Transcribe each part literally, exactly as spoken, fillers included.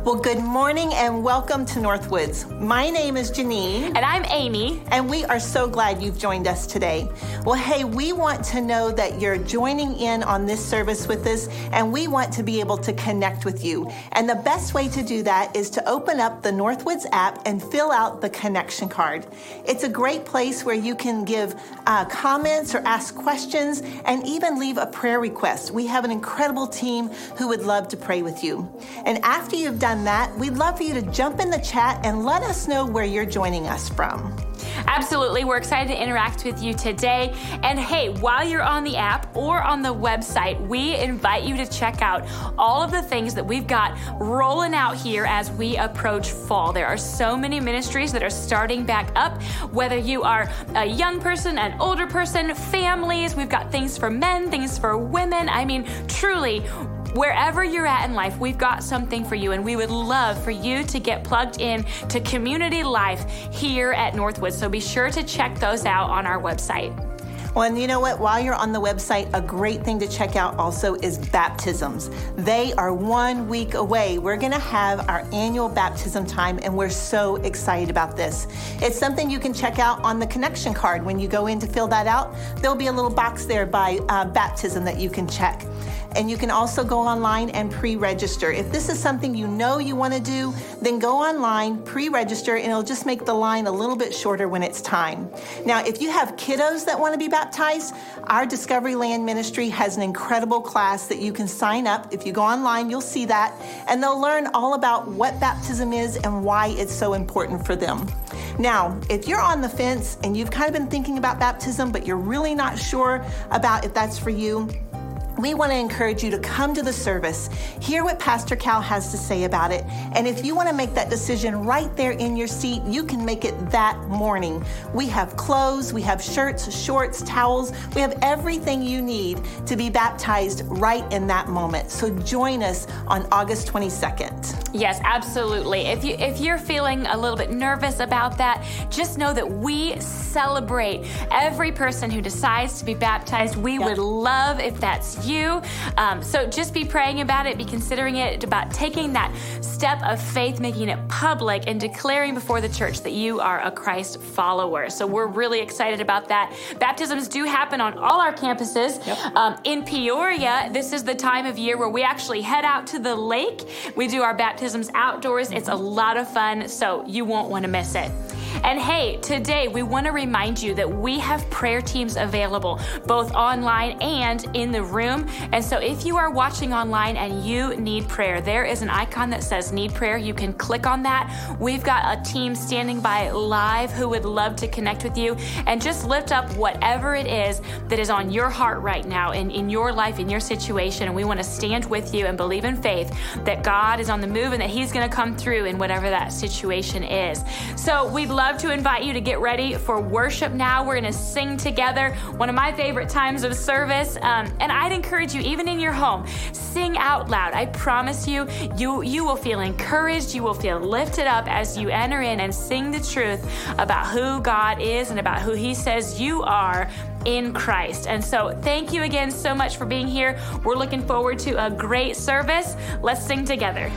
Well, good morning and welcome to Northwoods. My name is Janine. And I'm Amy. And we are so glad you've joined us today. Well, hey, we want to know that you're joining in on this service with us, and we want to be able to connect with you. And the best way to do that is to open up the Northwoods app and fill out the connection card. It's a great place where you can give uh, comments or ask questions and even leave a prayer request. We have an incredible team who would love to pray with you. And after you've done that, we'd love for you to jump in the chat and let us know where you're joining us from. Absolutely. We're excited to interact with you today. And hey, while you're on the app or on the website, we invite you to check out all of the things that we've got rolling out here as we approach fall. There are so many ministries that are starting back up, whether you are a young person, an older person, families. We've got things for men, things for women. I mean, truly, wherever you're at in life, we've got something for you, and we would love for you to get plugged in to community life here at Northwoods. So be sure to check those out on our website. Well, and you know what? While you're on the website, a great thing to check out also is baptisms. They are one week away. We're going to have our annual baptism time, and we're so excited about this. It's something you can check out on the connection card. When you go in to fill that out, there'll be a little box there by uh, baptism that you can check. And you can also go online and pre-register. If this is something you know you want to do, then go online, pre-register, and it'll just make the line a little bit shorter when it's time. Now, if you have kiddos that want to be baptized, our Discovery Land Ministry has an incredible class that you can sign up. If you go online, you'll see that, and they'll learn all about what baptism is and why it's so important for them. Now, if you're on the fence and you've kind of been thinking about baptism, but you're really not sure about if that's for you, we want to encourage you to come to the service, hear what Pastor Cal has to say about it, and if you want to make that decision right there in your seat, you can make it that morning. We have clothes, we have shirts, shorts, towels, we have everything you need to be baptized right in that moment. So join us on August twenty-second. Yes, absolutely. If you if you're feeling a little bit nervous about that, just know that we celebrate every person who decides to be baptized. We yep. would love if that's you. Um, so just be praying about it, be considering it, about taking that step of faith, making it public, and declaring before the church that you are a Christ follower. So we're really excited about that. Baptisms do happen on all our campuses. Yep. Um, in Peoria, this is the time of year where we actually head out to the lake. We do our baptisms outdoors. It's a lot of fun, so you won't want to miss it. And hey, today we want to remind you that we have prayer teams available, both online and in the room. And so if you are watching online and you need prayer, there is an icon that says need prayer. You can click on that. We've got a team standing by live who would love to connect with you and just lift up whatever it is that is on your heart right now in, in your life, in your situation. And we want to stand with you and believe in faith that God is on the move and that He's going to come through in whatever that situation is. So we'd love to invite you to get ready for worship now. We're going to sing together, one of my favorite times of service. Um, and I'd encourage you, even in your home, sing out loud. I promise you, you, you will feel encouraged. You will feel lifted up as you enter in and sing the truth about who God is and about who He says you are in Christ. And so thank you again so much for being here. We're looking forward to a great service. Let's sing together.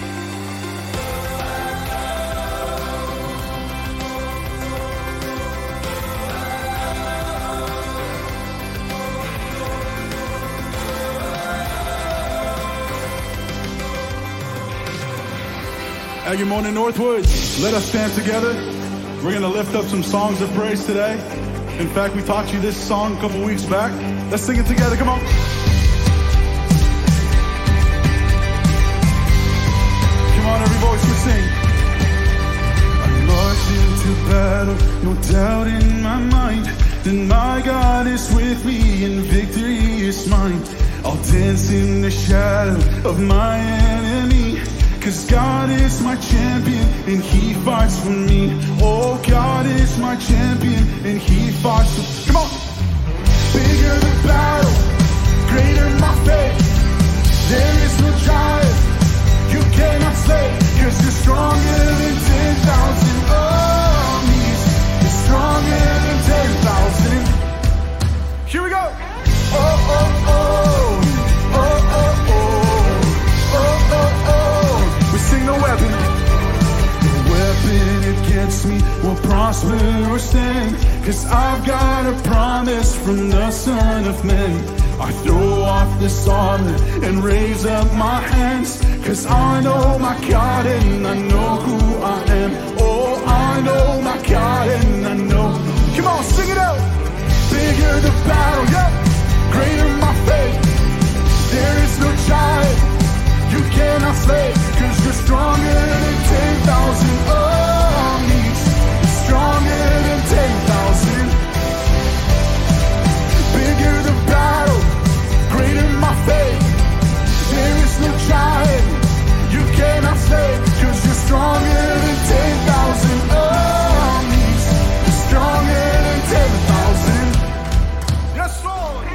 Hey, good morning, Northwoods. Let us stand together. We're going to lift up some songs of praise today. In fact, we taught you this song a couple weeks back. Let's sing it together. Come on. Come on, every voice, we sing. I march into battle, no doubt in my mind. Then my God is with me and victory is mine. I'll dance in the shadow of my enemy. Cause God is my champion and He fights for me. Oh, God is my champion and He fights for me. Come on! Bigger the battle, greater my faith. There is no giant you cannot slay. Cause you're stronger than ten thousand armies. You're stronger than ten thousand. Here we go! Oh, oh, oh. Oh, oh, oh. Oh, oh, oh. We sing the way. I'll prosper or stand, 'cause I've got a promise from the Son of Man. I throw off this armor and raise up my hands, 'cause I know my God and I know who I am. Oh, I know my God and I know. Come on, sing it out. Bigger the battle, yeah. Greater my faith. There is no giant you cannot slay, 'cause you're stronger than ten thousand armies. You're stronger than ten thousand. Bigger the battle, greater my faith. There is no giant you cannot slay, 'cause you're stronger than ten thousand armies. You're stronger than ten thousand. Yes, Lord.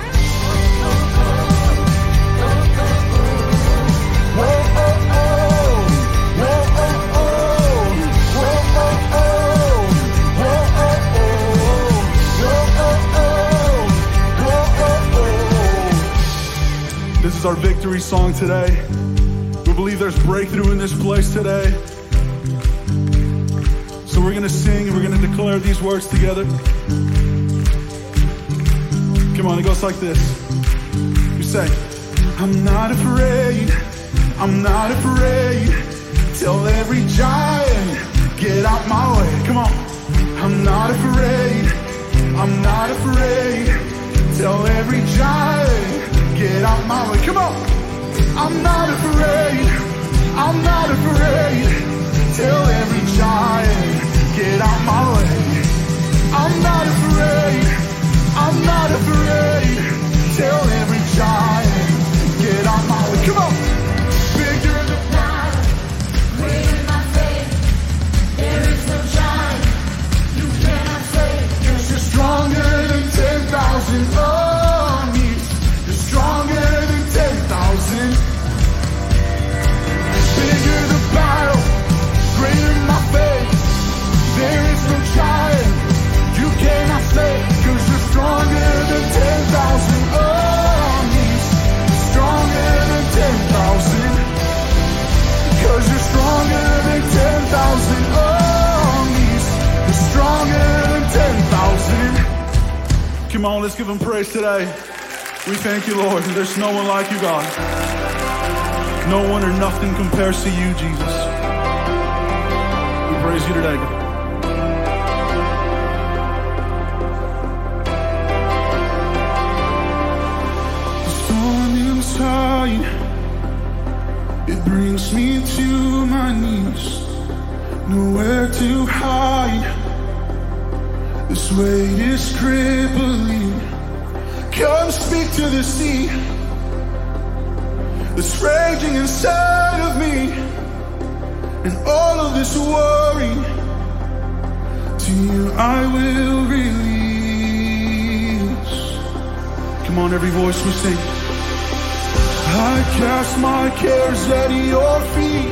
Whoa, oh, oh. Whoa, oh, oh. Whoa, oh, oh. Whoa, oh, oh. Whoa, oh, oh. Whoa, oh, oh. This is our victory song today. We believe there's breakthrough in this place today. So we're going to sing and we're going to declare these words together. Come on, it goes like this. You say, I'm not afraid, I'm not afraid. Tell every giant, get out my way. Come on. I'm not afraid, I'm not afraid. Tell every giant, get out my way. Come on. I'm not afraid, I'm not afraid. Tell every giant, get out my way. I'm not afraid, I'm not afraid. Tell every giant, get out my way. Come on. Bigger the battle, greater my faith. There is no giant you cannot save, 'cause you're stronger than ten thousand armies. You're stronger than ten thousand. Bigger the battle, greater my faith. There is no giant you cannot save, 'cause you're stronger than ten thousand armies. You're stronger than ten thousand. 'Cause you're stronger than ten thousand armies. You're stronger than ten thousand. Come on, let's give him praise today. We thank you, Lord. There's no one like you, God. No one or nothing compares to you, Jesus. We praise you today, God. The storm inside, it brings me to my knees. Nowhere to hide. This weight is crippling. Come speak to the sea that's raging inside of me, and all of this worry, to you I will release. Come on, every voice we sing. I cast my cares at your feet.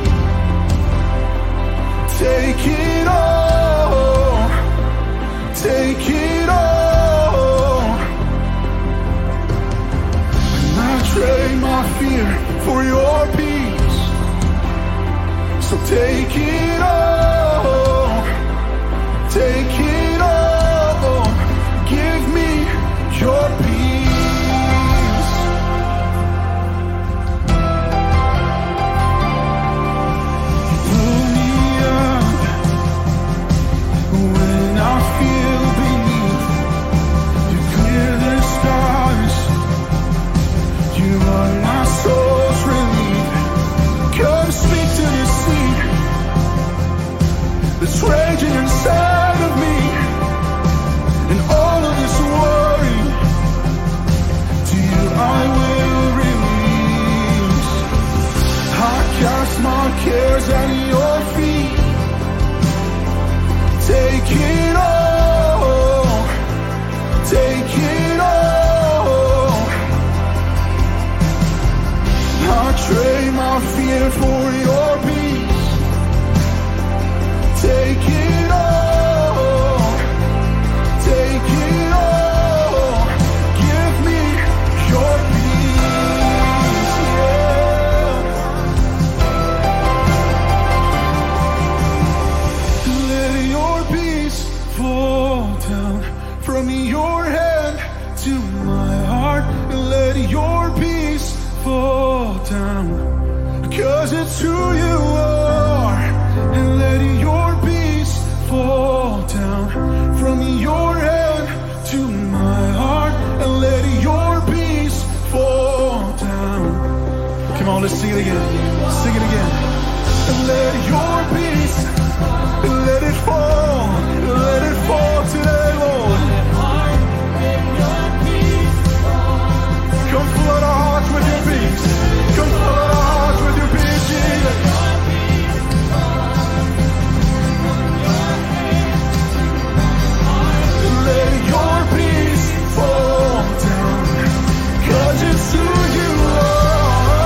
Take it all, take it all. And I trade my fear for your peace. So take it all, take it all. Give me your peace. You pull me up when I feel beneath. You clear the skies. You are my soul's relief. Come speak to the sea that's raging inside of me, and all of this worry, to you I will release. I cast my cares at your feet. Take it all, take it all. I trade my fear for your peace. Take it all, take it all. Give me your peace, yeah. Let your peace just who you are, and let your peace fall down from your head to my heart, and let your peace fall down. Come on, let's sing it again. Sing it again. And let your peace, let it fall, let it fall today, Lord. Come flood our hearts with your peace. Come flood our hearts with your peace, Jesus. Let your peace fall down, 'cause it's who you are.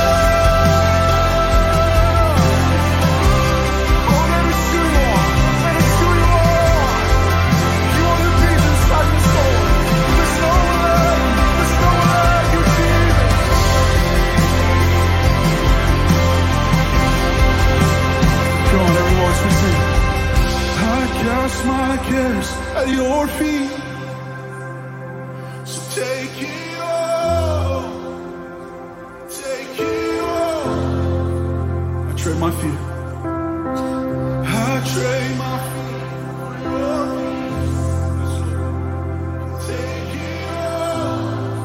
Oh, let us who you are. Let us who you are. You are the peace inside your soul. There's no one like you. There's no one like you, Jesus. Come on, every voice we sing. I cast my cares at your feet. So take it all. Take it all. I trade my fear. I trade my fear for your peace. Take it all.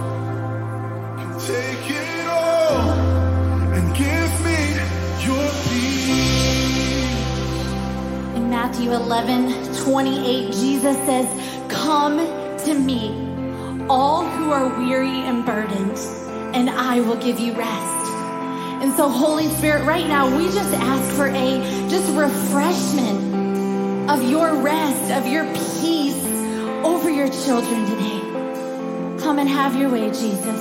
Take it all. And give me your peace. In Matthew eleven twenty-eight, Jesus says, "Come to me, all who are weary and burdened, and I will give you rest." And so, Holy Spirit, right now, we just ask for a just refreshment of your rest, of your peace over your children today. Come and have your way, Jesus.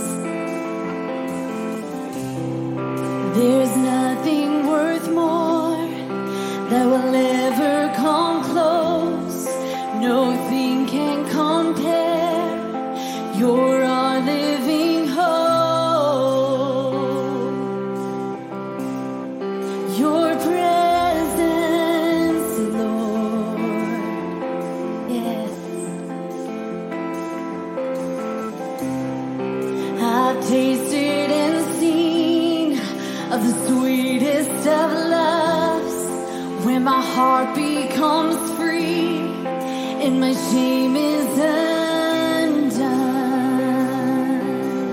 There's nothing worth more that will ever come close. Nothing can compare. You're our living hope. Your presence, Lord. Yes. I've tasted and seen of the sweetest of loves, when my heart becomes free and my shame is undone.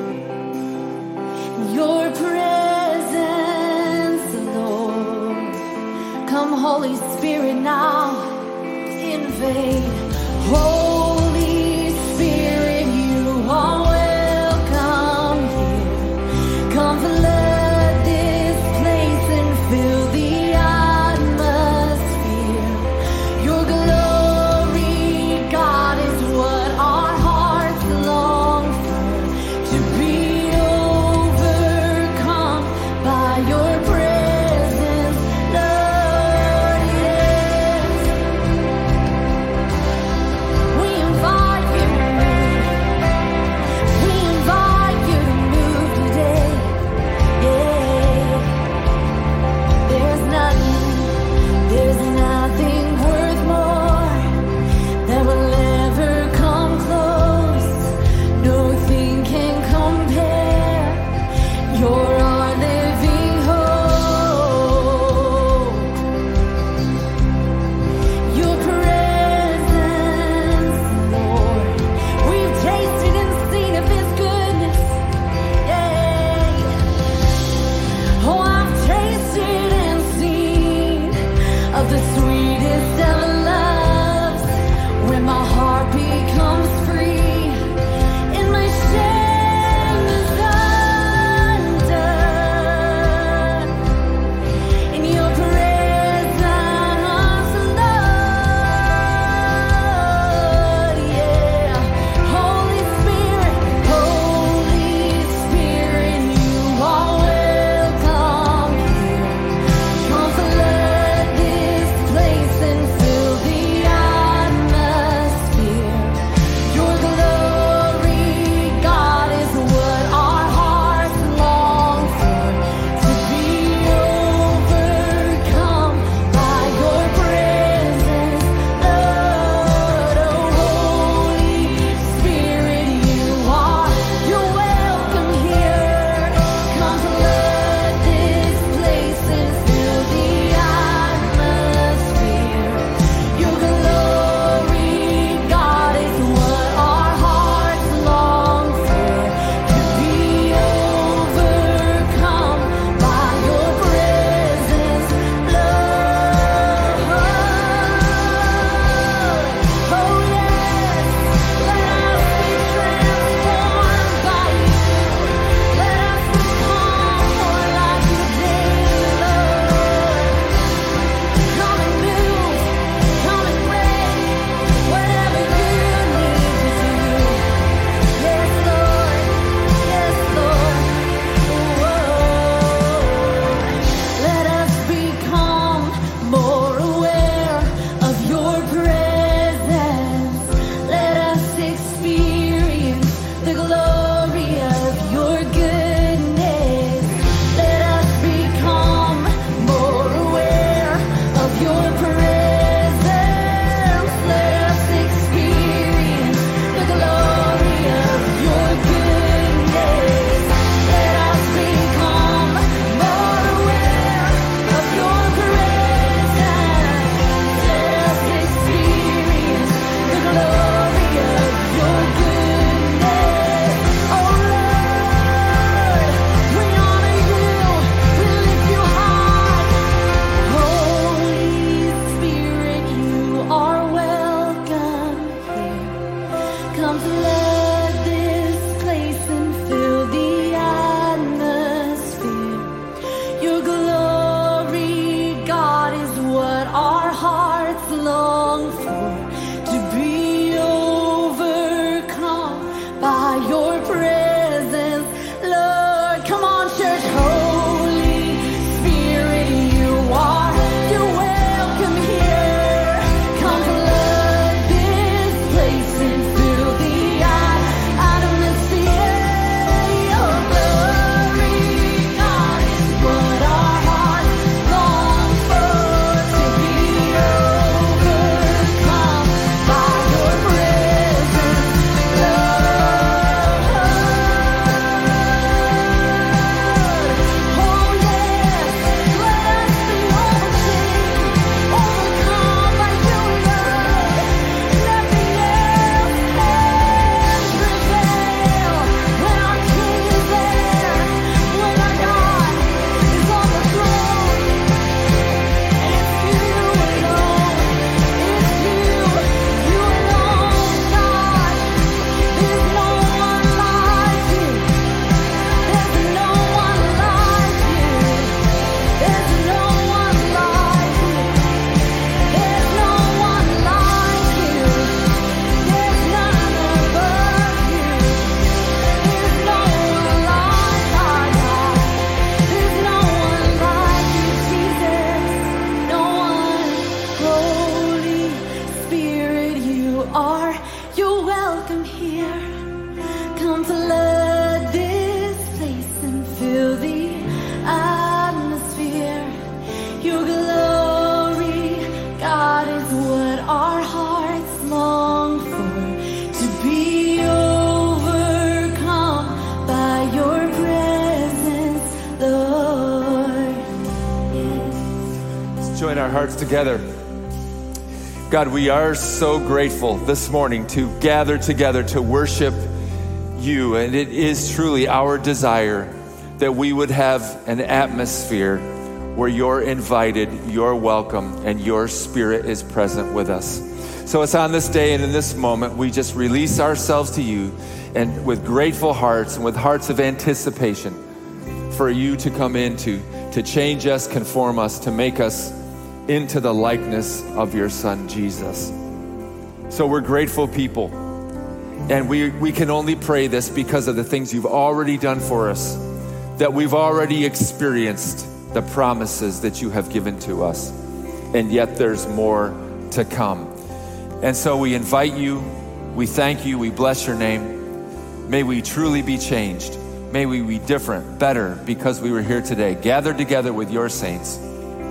Your presence, Lord. Come, Holy Spirit, now invade. Holy Spirit, you are welcome here. Come flood this place and fill the atmosphere. Your glory, God, is what our hearts long for. To be overcome by your presence, Lord, yes. We your glory. God is what our hearts long for, to be overcome by your presence, Lord. Yeah. Let's join our hearts together. God, we are so grateful this morning to gather together to worship you. And it is truly our desire that we would have an atmosphere where you're invited, you're welcome, and your spirit is present with us. So it's on this day and in this moment, we just release ourselves to you, and with grateful hearts and with hearts of anticipation for you to come in to, to change us, conform us, to make us into the likeness of your Son, Jesus. So we're grateful people. And we, we can only pray this because of the things you've already done for us, that we've already experienced the promises that you have given to us. And yet there's more to come. And so we invite you, we thank you, we bless your name. May we truly be changed. May we be different, better, because we were here today, gathered together with your saints.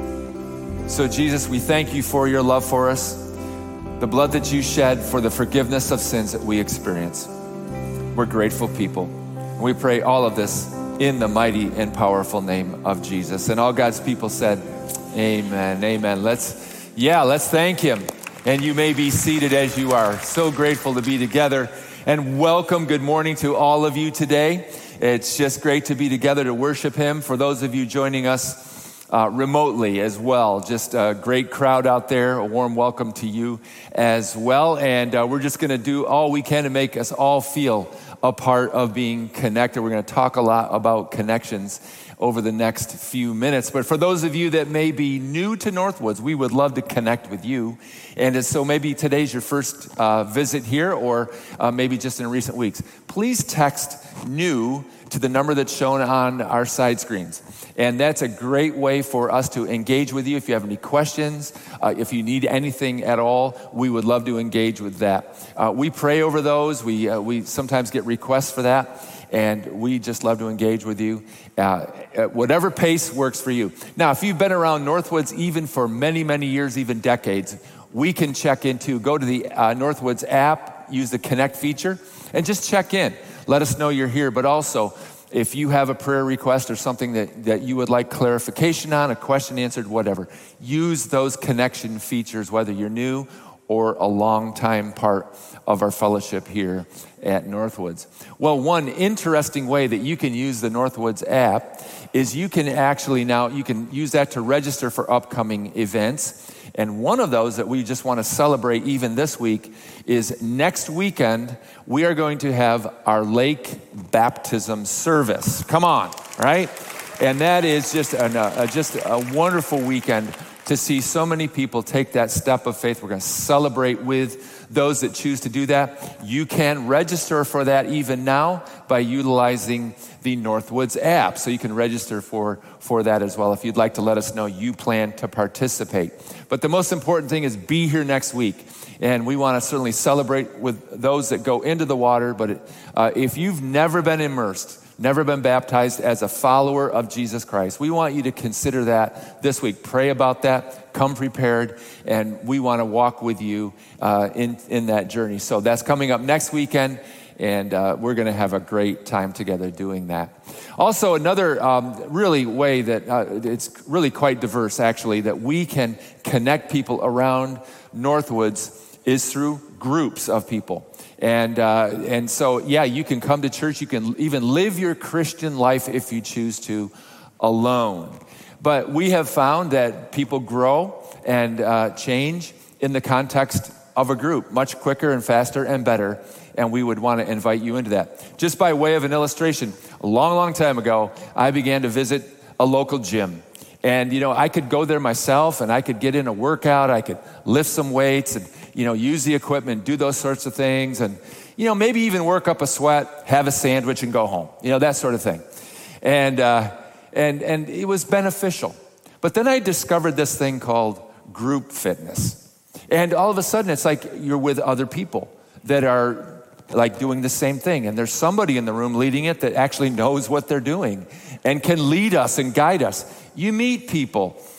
So Jesus, we thank you for your love for us, the blood that you shed for the forgiveness of sins that we experience. We're grateful people. And we pray all of this in the mighty and powerful name of Jesus. And all God's people said, amen, amen. Let's, yeah, let's thank him. And you may be seated as you are. So grateful to be together. And welcome, good morning to all of you today. It's just great to be together to worship him. For those of you joining us Uh, remotely as well. Just a great crowd out there. A warm welcome to you as well. And uh, we're just going to do all we can to make us all feel a part of being connected. We're going to talk a lot about connections over the next few minutes. But for those of you that may be new to Northwoods, we would love to connect with you. And so maybe today's your first uh, visit here, or uh, maybe just in recent weeks. Please text new to the number that's shown on our side screens. And that's a great way for us to engage with you. If you have any questions, uh, if you need anything at all, we would love to engage with that. Uh, we pray over those. We, uh, we sometimes get requests for that. And we just love to engage with you uh, at whatever pace works for you. Now, if you've been around Northwoods even for many, many years, even decades, we can check into, go to the uh, Northwoods app, use the Connect feature, and just check in. Let us know you're here. But also, if you have a prayer request or something that, that you would like clarification on, a question answered, whatever, use those connection features, whether you're new or a long-time part of our fellowship here at Northwoods. Well, one interesting way that you can use the Northwoods app is you can actually now, you can use that to register for upcoming events. And one of those that we just want to celebrate even this week is next weekend, we are going to have our lake baptism service. Come on, right? And that is just, an, uh, just a wonderful weekend to see so many people take that step of faith. We're going to celebrate with those that choose to do that. You can register for that even now by utilizing the Northwoods app. So you can register for, for that as well if you'd like to let us know you plan to participate. But the most important thing is be here next week. And we want to certainly celebrate with those that go into the water. But uh, if you've never been immersed, never been baptized as a follower of Jesus Christ, we want you to consider that this week. Pray about that, come prepared, and we want to walk with you uh, in, in that journey. So that's coming up next weekend, and uh, we're going to have a great time together doing that. Also, another um, really way that uh, it's really quite diverse, actually, that we can connect people around Northwoods is through groups of people. And uh, and so, yeah, you can come to church. You can even live your Christian life if you choose to alone. But we have found that people grow and uh, change in the context of a group much quicker and faster and better. And we would want to invite you into that. Just by way of an illustration, a long, long time ago, I began to visit a local gym. And, you know, I could go there myself and I could get in a workout. I could lift some weights and, you know, use the equipment, do those sorts of things. And, you know, maybe even work up a sweat, have a sandwich and go home. You know, that sort of thing. And, uh, and, and it was beneficial. But then I discovered this thing called group fitness. And all of a sudden it's like you're with other people that are like doing the same thing. And there's somebody in the room leading it that actually knows what they're doing and can lead us and guide us. You meet people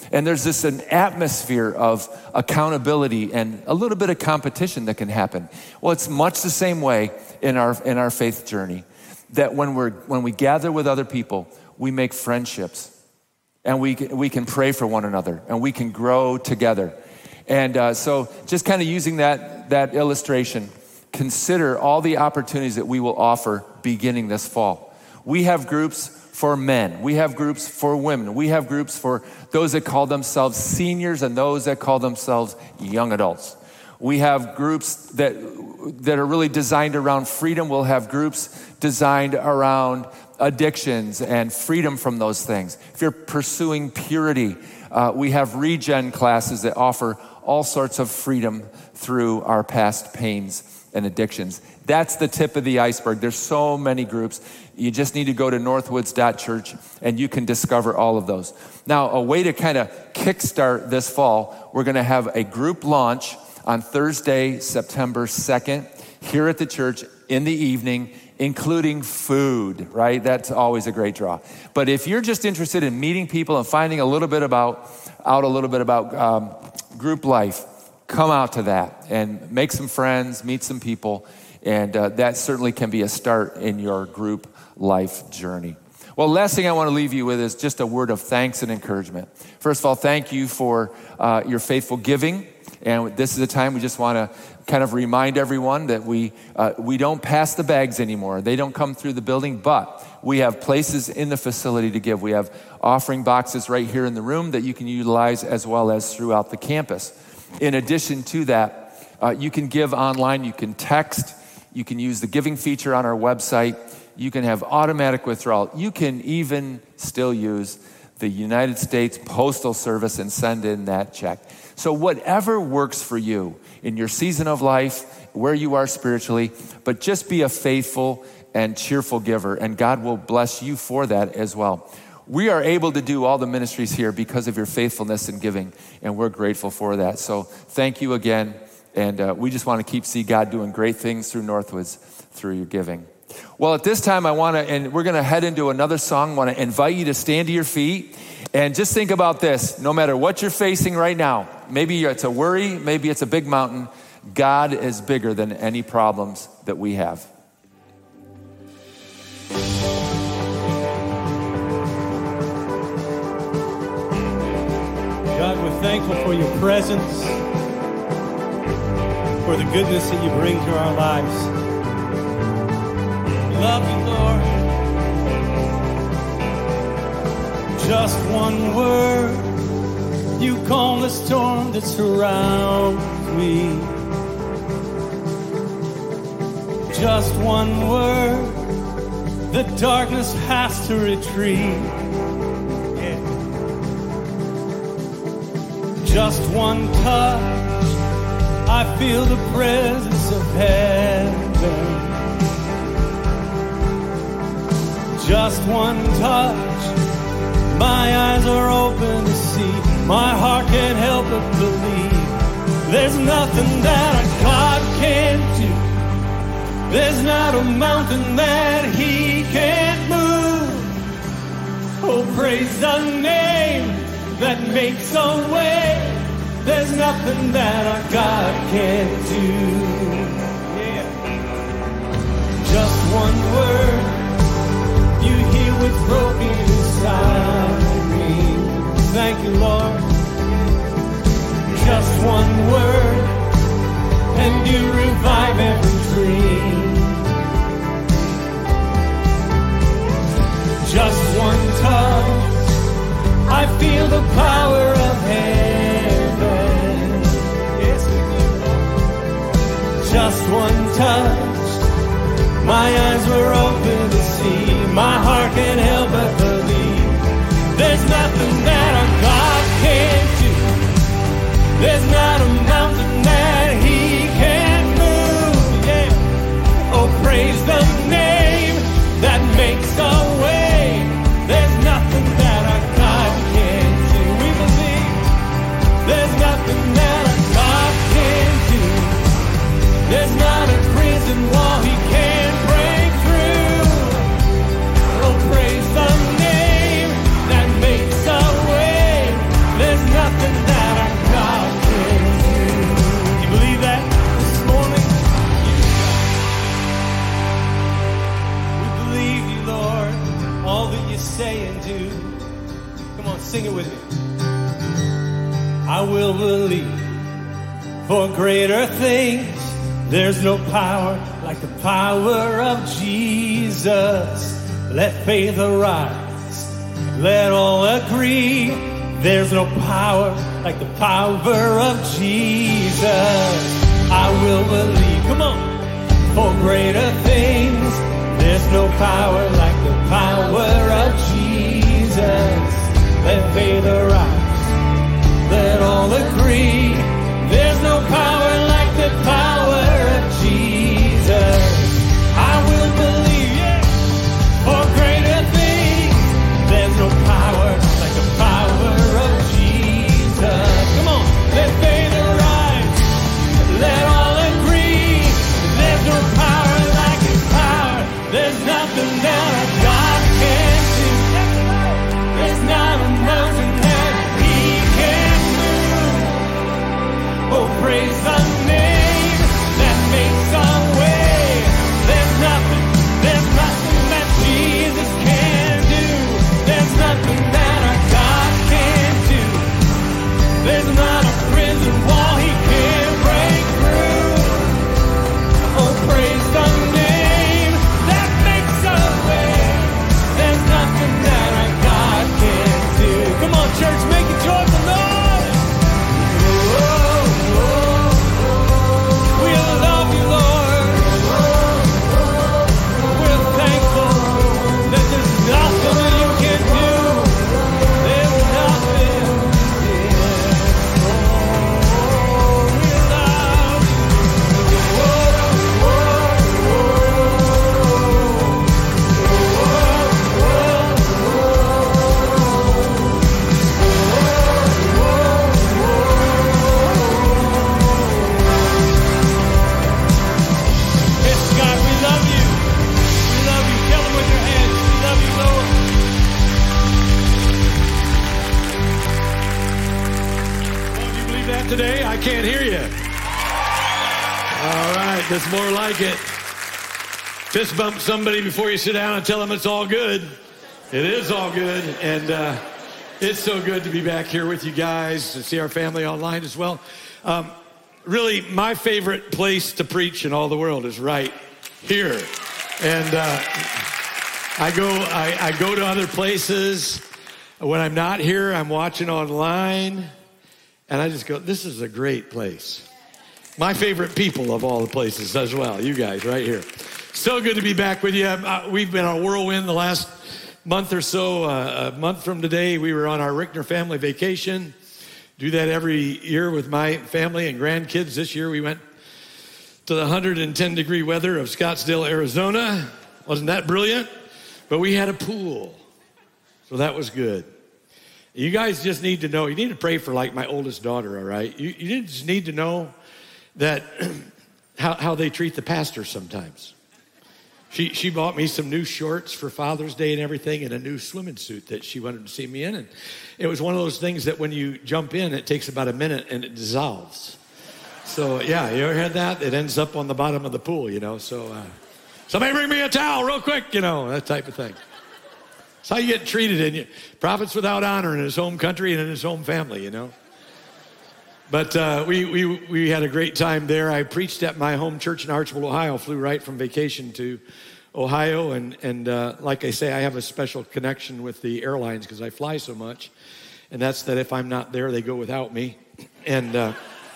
And there's this an atmosphere of accountability and a little bit of competition that can happen. Well, it's much the same way in our in our faith journey, that when we're when we gather with other people, we make friendships, and we can, we can pray for one another, and we can grow together. And uh, so just kind of using that that illustration, consider all the opportunities that we will offer beginning this fall. We have groups for men. We have groups for women. We have groups for those that call themselves seniors and those that call themselves young adults. We have groups that that are really designed around freedom. We'll have groups designed around addictions and freedom from those things. If you're pursuing purity, uh, we have regen classes that offer all sorts of freedom through our past pains and addictions. That's the tip of the iceberg. There's so many groups. You just need to go to northwoods dot church and you can discover all of those. Now, a way to kind of kickstart this fall, we're going to have a group launch on Thursday, September second, here at the church in the evening, including food, right? That's always a great draw. But if you're just interested in meeting people and finding a little bit about, out a little bit about um, group life, come out to that and make some friends, meet some people, and uh, that certainly can be a start in your group life journey. Well, last thing I want to leave you with is just a word of thanks and encouragement. First of all, thank you for uh, your faithful giving. And this is a time we just want to kind of remind everyone that we uh, we don't pass the bags anymore. They don't come through the building, but we have places in the facility to give. We have offering boxes right here in the room that you can utilize, as well as throughout the campus. In addition to that, uh, you can give online, you can text, you can use the giving feature on our website, you can have automatic withdrawal, you can even still use the United States Postal Service and send in that check. So whatever works for you in your season of life, where you are spiritually, but just be a faithful and cheerful giver, and God will bless you for that as well. We are able to do all the ministries here because of your faithfulness in giving, and we're grateful for that. So thank you again, and uh, we just want to keep see God doing great things through Northwoods through your giving. Well, at this time, I want to, and we're going to head into another song. I want to invite you to stand to your feet and just think about this. No matter what you're facing right now, maybe it's a worry, maybe it's a big mountain, God is bigger than any problems that we have. God, we're thankful for your presence, for the goodness that you bring to our lives. Love you, Lord. Just one word, you calm the storm that surrounds me. Just one word, the darkness has to retreat. Yeah. Just one touch, I feel the presence of heaven. Just one touch, my eyes are open to see. My heart can't help but believe. There's nothing that a God can't do. There's not a mountain that he can't move. Oh, praise the name that makes a way. There's nothing that our God can't do. Yeah. Just one word, you hear what's broken inside me. Thank you, Lord. Just one word, and you revive every dream. Just one touch, I feel the power of heaven. Yes, we do. Just one touch, my eyes were open to see. My heart can't help but believe. There's nothing that our God can't do. There's not a mountain that he can't move. Yeah. Oh, praise the name that makes a way. There's nothing that our God can't do. We believe there's nothing that our God can't do. There's not a prison wall he can't break through. Oh, praise the I will believe for greater things. There's no power like the power of Jesus. Let faith arise. Let all agree. There's no power like the power of Jesus. I will believe. Come on. For greater things. There's no power like the power of Jesus. Let faith arise. Let all agree. There's no power like the power of Jesus. I will believe, yeah, for greater things. There's no power like the power of Jesus. Come on, let faith arise. Let all agree. There's no power like His power. There's nothing that our God can't do. There's not a mountain that He can't move. Oh, praise the name that makes a way. There's nothing, there's nothing that Jesus can't do. There's nothing that our God can't do. There's not a prison wall He can't break through. Oh, praise the name that makes a way. There's nothing that our God can't do. Come on, church, make it joyful noise. Whoa, whoa, whoa. We love you, Lord. We're thankful that there's nothing that you can do. There's nothing. Yeah. Oh, we love you. Whoa, whoa, whoa. Yes, God, we love you. We love you. Tell them with your hands. We love you, Lord. Well, do you believe that today? I can't hear you. All right, that's more like it. Fist bump somebody before you sit down and tell them it's all good. It is all good. And uh, it's so good to be back here with you guys, to see our family online as well. Um, really, my favorite place to preach in all the world is right here. And uh, I go I, I go to other places. When I'm not here, I'm watching online. And I just go, this is a great place. My favorite people of all the places as well. You guys right here. So good to be back with you. Uh, we've been on a whirlwind the last month or so. Uh, a month from today, we were on our Rickner family vacation. Do that every year with my family and grandkids. This year we went to the one hundred ten degree weather of Scottsdale, Arizona. Wasn't that brilliant? But we had a pool. So that was good. You guys just need to know, you need to pray for like my oldest daughter, all right? You, you just need to know that how, how they treat the pastor sometimes. She she bought me some new shorts for Father's Day and everything, and a new swimming suit that she wanted to see me in. And it was one of those things that when you jump in, it takes about a minute and it dissolves. So yeah, you ever had that? It ends up on the bottom of the pool, you know. So uh, somebody bring me a towel real quick, you know, that type of thing. That's how you get treated in you. Prophets without honor in his home country and in his home family, you know. But uh, we, we we had a great time there. I preached at my home church in Archibald, Ohio. Flew right from vacation to Ohio. And, and uh, like I say, I have a special connection with the airlines because I fly so much. And that's that if I'm not there, they go without me. And uh,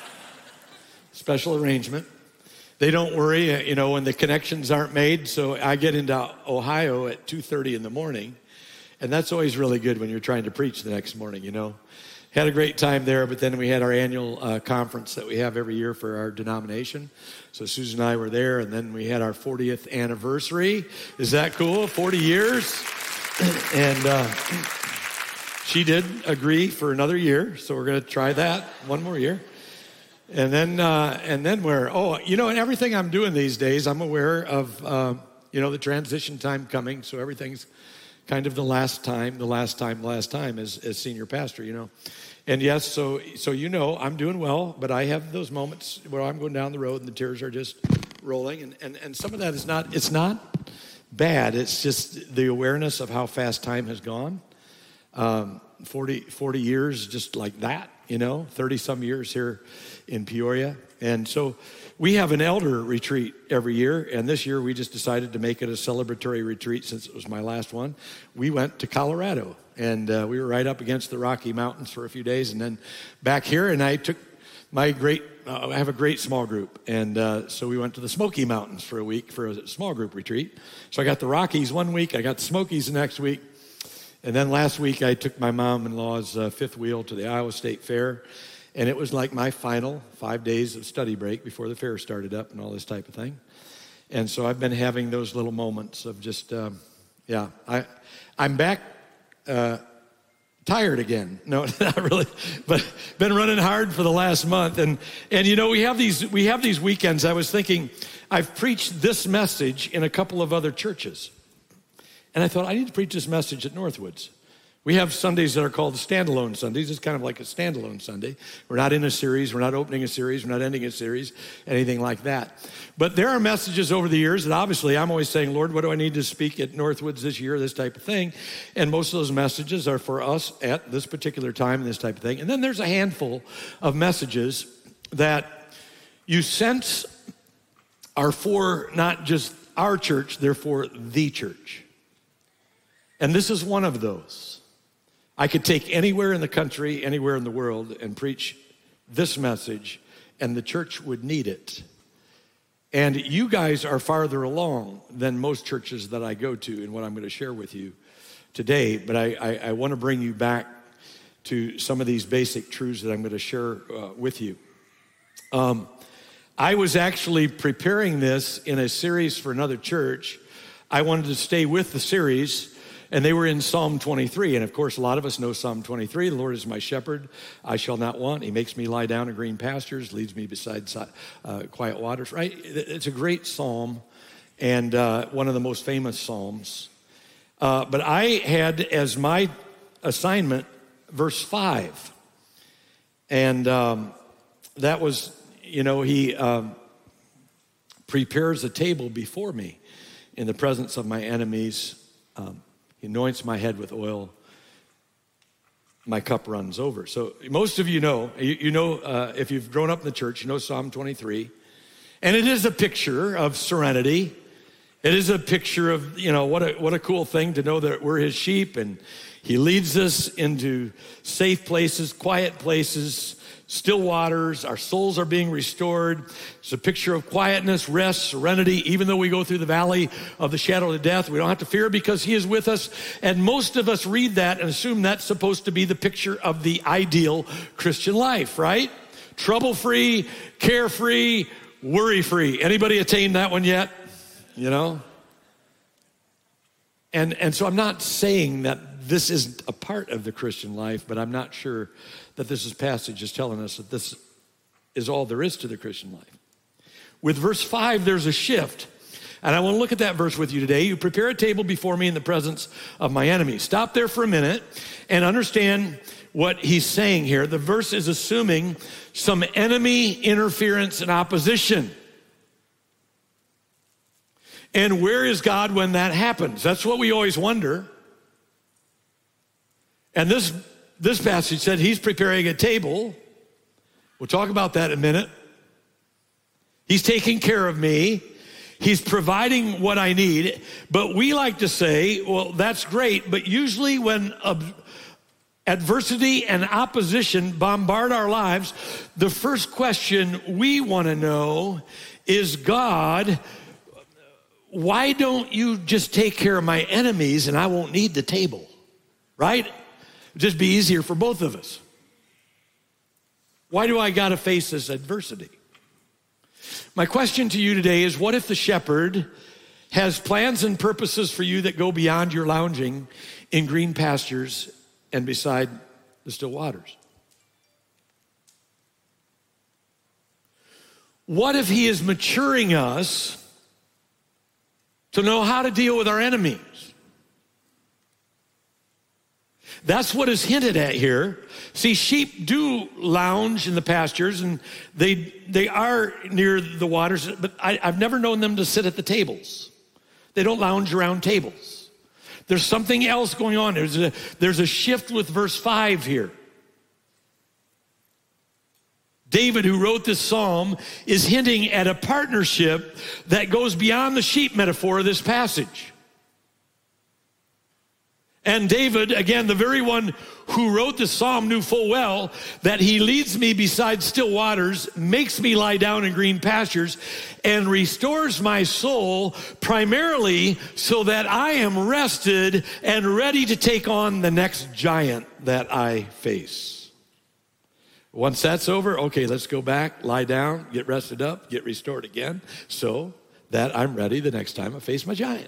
special arrangement. They don't worry, you know, when the connections aren't made. So I get into Ohio at two thirty in the morning. And that's always really good when you're trying to preach the next morning, you know. Had a great time there, but then we had our annual uh, conference that we have every year for our denomination. So Susan and I were there, and then we had our fortieth anniversary. Is that cool? forty years. And uh, she did agree for another year, so we're going to try that one more year. And then, uh, and then we're, oh, you know, and everything I'm doing these days, I'm aware of, uh, you know, the transition time coming, so everything's kind of the last time, the last time, last time as, as senior pastor, you know. And yes, so so you know, I'm doing well, but I have those moments where I'm going down the road and the tears are just rolling. And, and, and some of that is not, it's not bad. It's just the awareness of how fast time has gone. Um, forty, forty years just like that, you know, thirty-some years here in Peoria. And so we have an elder retreat every year, and this year we just decided to make it a celebratory retreat since it was my last one. We went to Colorado, and uh, we were right up against the Rocky Mountains for a few days, and then back here, and I took my great, uh, I have a great small group, and uh, so we went to the Smoky Mountains for a week for a small group retreat. So I got the Rockies one week, I got the Smokies the next week, and then last week I took my mom-in-law's uh, fifth wheel to the Iowa State Fair, and it was like my final five days of study break before the fair started up and all this type of thing. And so I've been having those little moments of just, um, yeah, I, I'm back uh, tired again. No, not really, but been running hard for the last month. And, and you know, we have these, we have these weekends. I was thinking, I've preached this message in a couple of other churches. And I thought, I need to preach this message at Northwoods. We have Sundays that are called standalone Sundays. It's kind of like a standalone Sunday. We're not in a series. We're not opening a series. We're not ending a series, anything like that. But there are messages over the years that obviously I'm always saying, Lord, what do I need to speak at Northwoods this year, this type of thing. And most of those messages are for us at this particular time and this type of thing. And then there's a handful of messages that you sense are for not just our church, they're for the church. And this is one of those. I could take anywhere in the country, anywhere in the world, and preach this message, and the church would need it. And you guys are farther along than most churches that I go to in what I'm going to share with you today, but I, I, I want to bring you back to some of these basic truths that I'm going to share uh, with you. Um, I was actually preparing this in a series for another church. I wanted to stay with the series, and they were in Psalm twenty-three. And of course, a lot of us know Psalm twenty-three. The Lord is my shepherd, I shall not want. He makes me lie down in green pastures, leads me beside uh, quiet waters, right? It's a great psalm and uh, one of the most famous psalms. Uh, but I had as my assignment verse five. And um, that was, you know, he um, prepares a table before me in the presence of my enemies. Um, He anoints my head with oil. My cup runs over. So most of you know, you, you know, uh, if you've grown up in the church, you know Psalm twenty-three. And it is a picture of serenity. It is a picture of, you know, what a, what a cool thing to know that we're his sheep and he leads us into safe places, quiet places, still waters. Our souls are being restored. It's a picture of quietness, rest, serenity. Even though we go through the valley of the shadow of death, we don't have to fear because he is with us. And most of us read that and assume that's supposed to be the picture of the ideal Christian life, right? Trouble-free, carefree, worry-free. Anybody attained that one yet? You know? And, and so I'm not saying that this is a part of the Christian life, but I'm not sure that this is passage is telling us that this is all there is to the Christian life. With verse five, there's a shift. And I want to look at that verse with you today. You prepare a table before me in the presence of my enemies. Stop there for a minute and understand what he's saying here. The verse is assuming some enemy interference and opposition. And where is God when that happens? That's what we always wonder. And this, this passage said he's preparing a table. We'll talk about that in a minute. He's taking care of me. He's providing what I need. But we like to say, well, that's great. But usually when ob- adversity and opposition bombard our lives, the first question we want to know is, God, why don't you just take care of my enemies and I won't need the table, right? It'd just be easier for both of us. Why do I got to face this adversity? My question to you today is, what if the shepherd has plans and purposes for you that go beyond your lounging in green pastures and beside the still waters? What if he is maturing us to know how to deal with our enemies? That's what is hinted at here. See, sheep do lounge in the pastures, and they they are near the waters, but I, I've never known them to sit at the tables. They don't lounge around tables. There's something else going on. There's a, there's a shift with verse five here. David, who wrote this psalm, is hinting at a partnership that goes beyond the sheep metaphor of this passage. And David, again, the very one who wrote the psalm, knew full well that he leads me beside still waters, makes me lie down in green pastures, and restores my soul primarily so that I am rested and ready to take on the next giant that I face. Once that's over, okay, let's go back, lie down, get rested up, get restored again, so that I'm ready the next time I face my giant.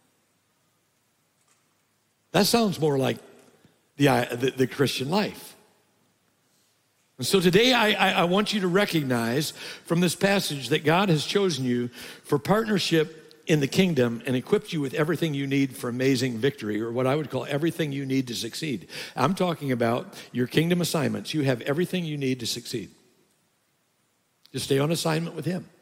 That sounds more like the, the, the Christian life. And so today I, I, I want you to recognize from this passage that God has chosen you for partnership in the kingdom and equipped you with everything you need for amazing victory, or what I would call everything you need to succeed. I'm talking about your kingdom assignments. You have everything you need to succeed. Just stay on assignment with him.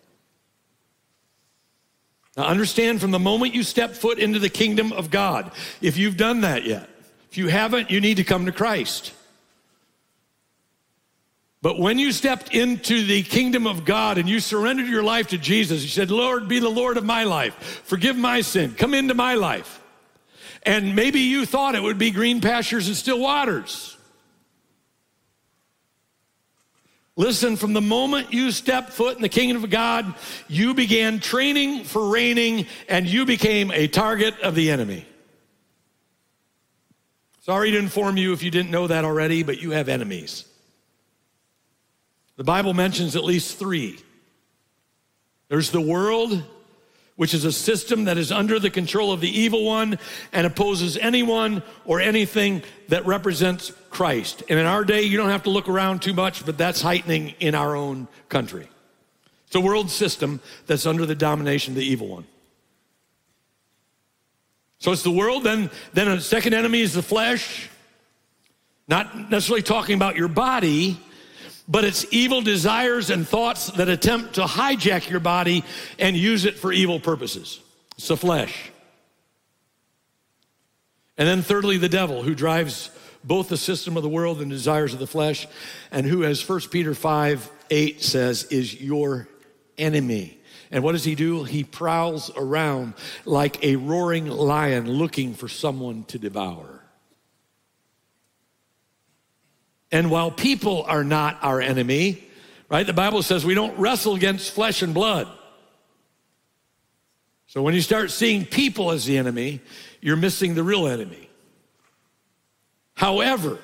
Now understand, from the moment you step foot into the kingdom of God, if you've done that yet, if you haven't, you need to come to Christ. But when you stepped into the kingdom of God and you surrendered your life to Jesus, you said, Lord, be the Lord of my life. Forgive my sin. Come into my life. And maybe you thought it would be green pastures and still waters. Listen, from the moment you stepped foot in the kingdom of God, you began training for reigning, and you became a target of the enemy. Sorry to inform you if you didn't know that already, but you have enemies. The Bible mentions at least three. There's the world, which is a system that is under the control of the evil one and opposes anyone or anything that represents Christ. And in our day, you don't have to look around too much, but that's heightening in our own country. It's a world system that's under the domination of the evil one. So it's the world, then, then a second enemy is the flesh. Not necessarily talking about your body, but it's evil desires and thoughts that attempt to hijack your body and use it for evil purposes. It's the flesh. And then thirdly, the devil, who drives both the system of the world and desires of the flesh, and who, as First Peter five eight says, is your enemy. And what does he do? He prowls around like a roaring lion looking for someone to devour. And while people are not our enemy, right? The Bible says we don't wrestle against flesh and blood. So when you start seeing people as the enemy, you're missing the real enemy. However,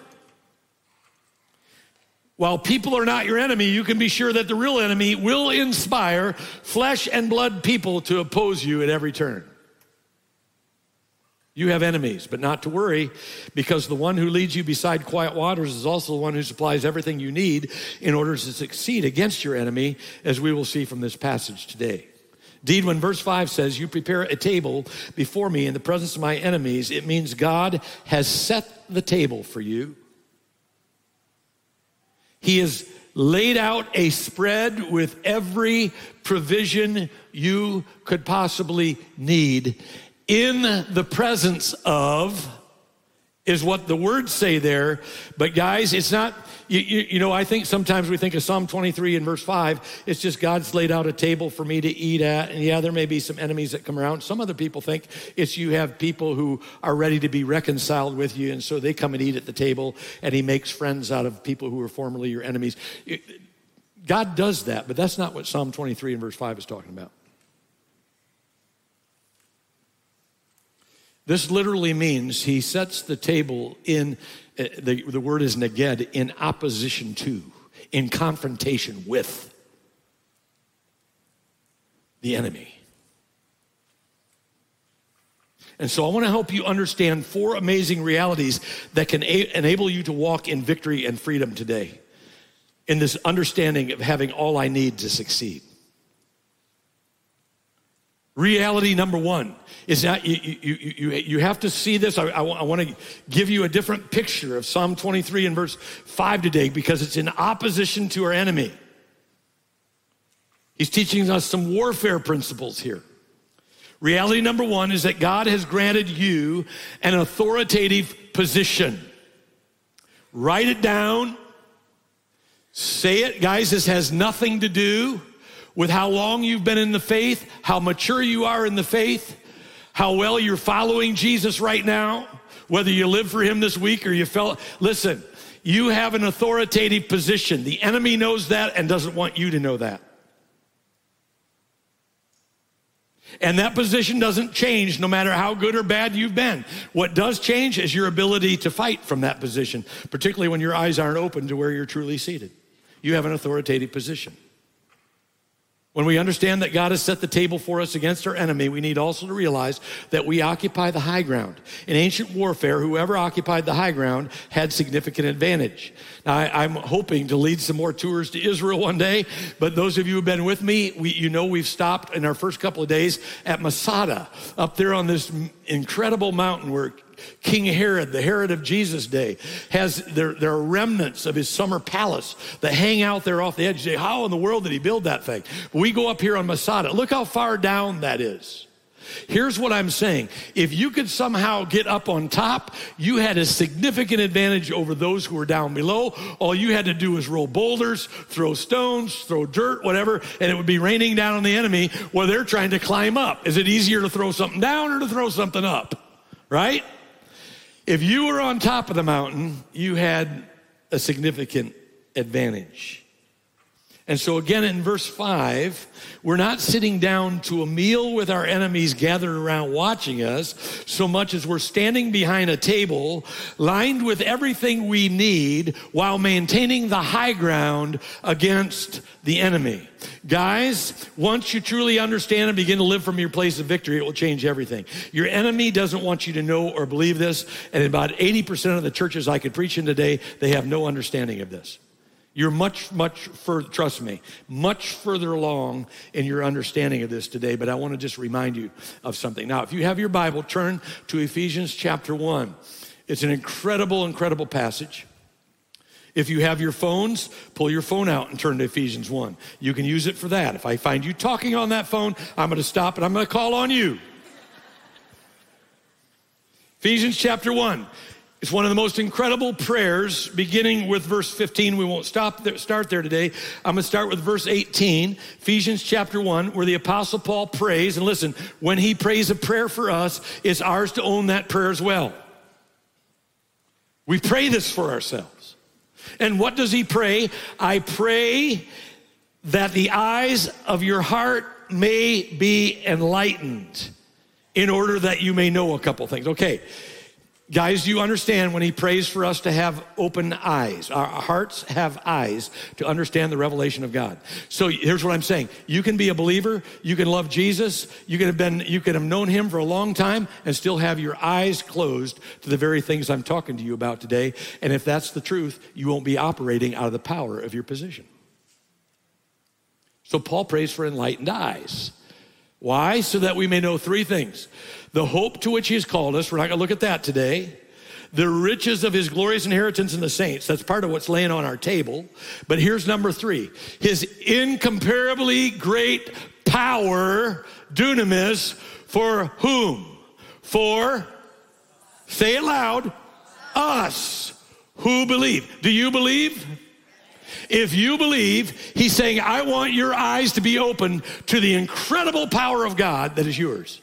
while people are not your enemy, you can be sure that the real enemy will inspire flesh and blood people to oppose you at every turn. You have enemies, but not to worry, because the one who leads you beside quiet waters is also the one who supplies everything you need in order to succeed against your enemy, as we will see from this passage today. Indeed, when verse five says, you prepare a table before me in the presence of my enemies, it means God has set the table for you. He has laid out a spread with every provision you could possibly need. In the presence of is what the words say there. But guys, it's not, you, you, you know, I think sometimes we think of Psalm twenty-three and verse five. It's just God's laid out a table for me to eat at. And yeah, there may be some enemies that come around. Some other people think it's you have people who are ready to be reconciled with you. And so they come and eat at the table, and he makes friends out of people who were formerly your enemies. God does that, but that's not what Psalm twenty-three and verse five is talking about. This literally means he sets the table in, uh, the, the word is neged, in opposition to, in confrontation with the enemy. And so I want to help you understand four amazing realities that can a- enable you to walk in victory and freedom today, in this understanding of having all I need to succeed. Reality number one is that you, you, you, you have to see this. I, I, I want to give you a different picture of Psalm twenty-three and verse five today, because it's in opposition to our enemy. He's teaching us some warfare principles here. Reality number one is that God has granted you an authoritative position. Write it down. Say it, guys. This has nothing to do with how long you've been in the faith, how mature you are in the faith, how well you're following Jesus right now, whether you live for him this week or you felt. Listen, you have an authoritative position. The enemy knows that and doesn't want you to know that. And that position doesn't change no matter how good or bad you've been. What does change is your ability to fight from that position, particularly when your eyes aren't open to where you're truly seated. You have an authoritative position. When we understand that God has set the table for us against our enemy, we need also to realize that we occupy the high ground. In ancient warfare, whoever occupied the high ground had significant advantage. Now, I, I'm hoping to lead some more tours to Israel one day, but those of you who have been with me, we, you know we've stopped in our first couple of days at Masada, up there on this incredible mountain where King Herod, the Herod of Jesus' day, has there, there are remnants of his summer palace that hang out there off the edge. You say, how in the world did he build that thing? We go up here on Masada. Look how far down that is. Here's what I'm saying. If you could somehow get up on top, you had a significant advantage over those who were down below. All you had to do was roll boulders, throw stones, throw dirt, whatever, and it would be raining down on the enemy while they're trying to climb up. Is it easier to throw something down or to throw something up? Right? If you were on top of the mountain, you had a significant advantage. And so again, in verse five, we're not sitting down to a meal with our enemies gathered around watching us so much as we're standing behind a table lined with everything we need while maintaining the high ground against the enemy. Guys, once you truly understand and begin to live from your place of victory, it will change everything. Your enemy doesn't want you to know or believe this, and about eighty percent of the churches I could preach in today, they have no understanding of this. You're much, much further, trust me, much further along in your understanding of this today, but I want to just remind you of something. Now, if you have your Bible, turn to Ephesians chapter one. It's an incredible, incredible passage. If you have your phones, pull your phone out and turn to Ephesians one. You can use it for that. If I find you talking on that phone, I'm going to stop and I'm going to call on you. Ephesians chapter one. It's one of the most incredible prayers, beginning with verse fifteen. We won't stop there, start there today. I'm going to start with verse eighteen, Ephesians chapter one, where the Apostle Paul prays. And listen, when he prays a prayer for us, it's ours to own that prayer as well. We pray this for ourselves. And what does he pray? I pray that the eyes of your heart may be enlightened in order that you may know a couple things. Okay. Guys, you understand when he prays for us to have open eyes. Our hearts have eyes to understand the revelation of God. So here's what I'm saying. You can be a believer. You can love Jesus. You can have been, you can have known him for a long time and still have your eyes closed to the very things I'm talking to you about today. And if that's the truth, you won't be operating out of the power of your position. So Paul prays for enlightened eyes. Why? So that we may know three things. The hope to which he has called us, we're not going to look at that today. The riches of his glorious inheritance in the saints, that's part of what's laying on our table. But here's number three. His incomparably great power, dunamis, for whom? For, say it loud, us who believe. Do you believe? If you believe, he's saying, I want your eyes to be open to the incredible power of God that is yours.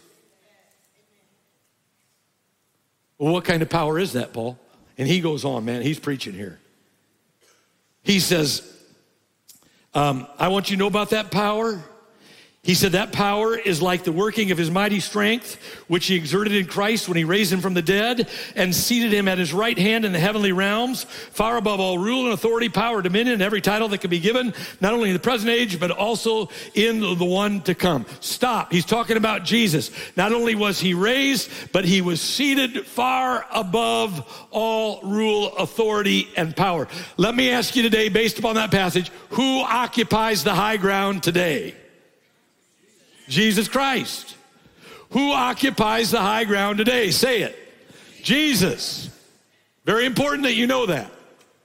Well, what kind of power is that, Paul? And he goes on, man, he's preaching here. He says, um, I want you to know about that power. He said that power is like the working of his mighty strength, which he exerted in Christ when he raised him from the dead and seated him at his right hand in the heavenly realms, far above all rule and authority, power, dominion, and every title that can be given, not only in the present age, but also in the one to come. Stop. He's talking about Jesus. Not only was he raised, but he was seated far above all rule, authority, and power. Let me ask you today, based upon that passage, who occupies the high ground today? Jesus Christ. Who occupies the high ground today? Say it. Jesus. Very important that you know that.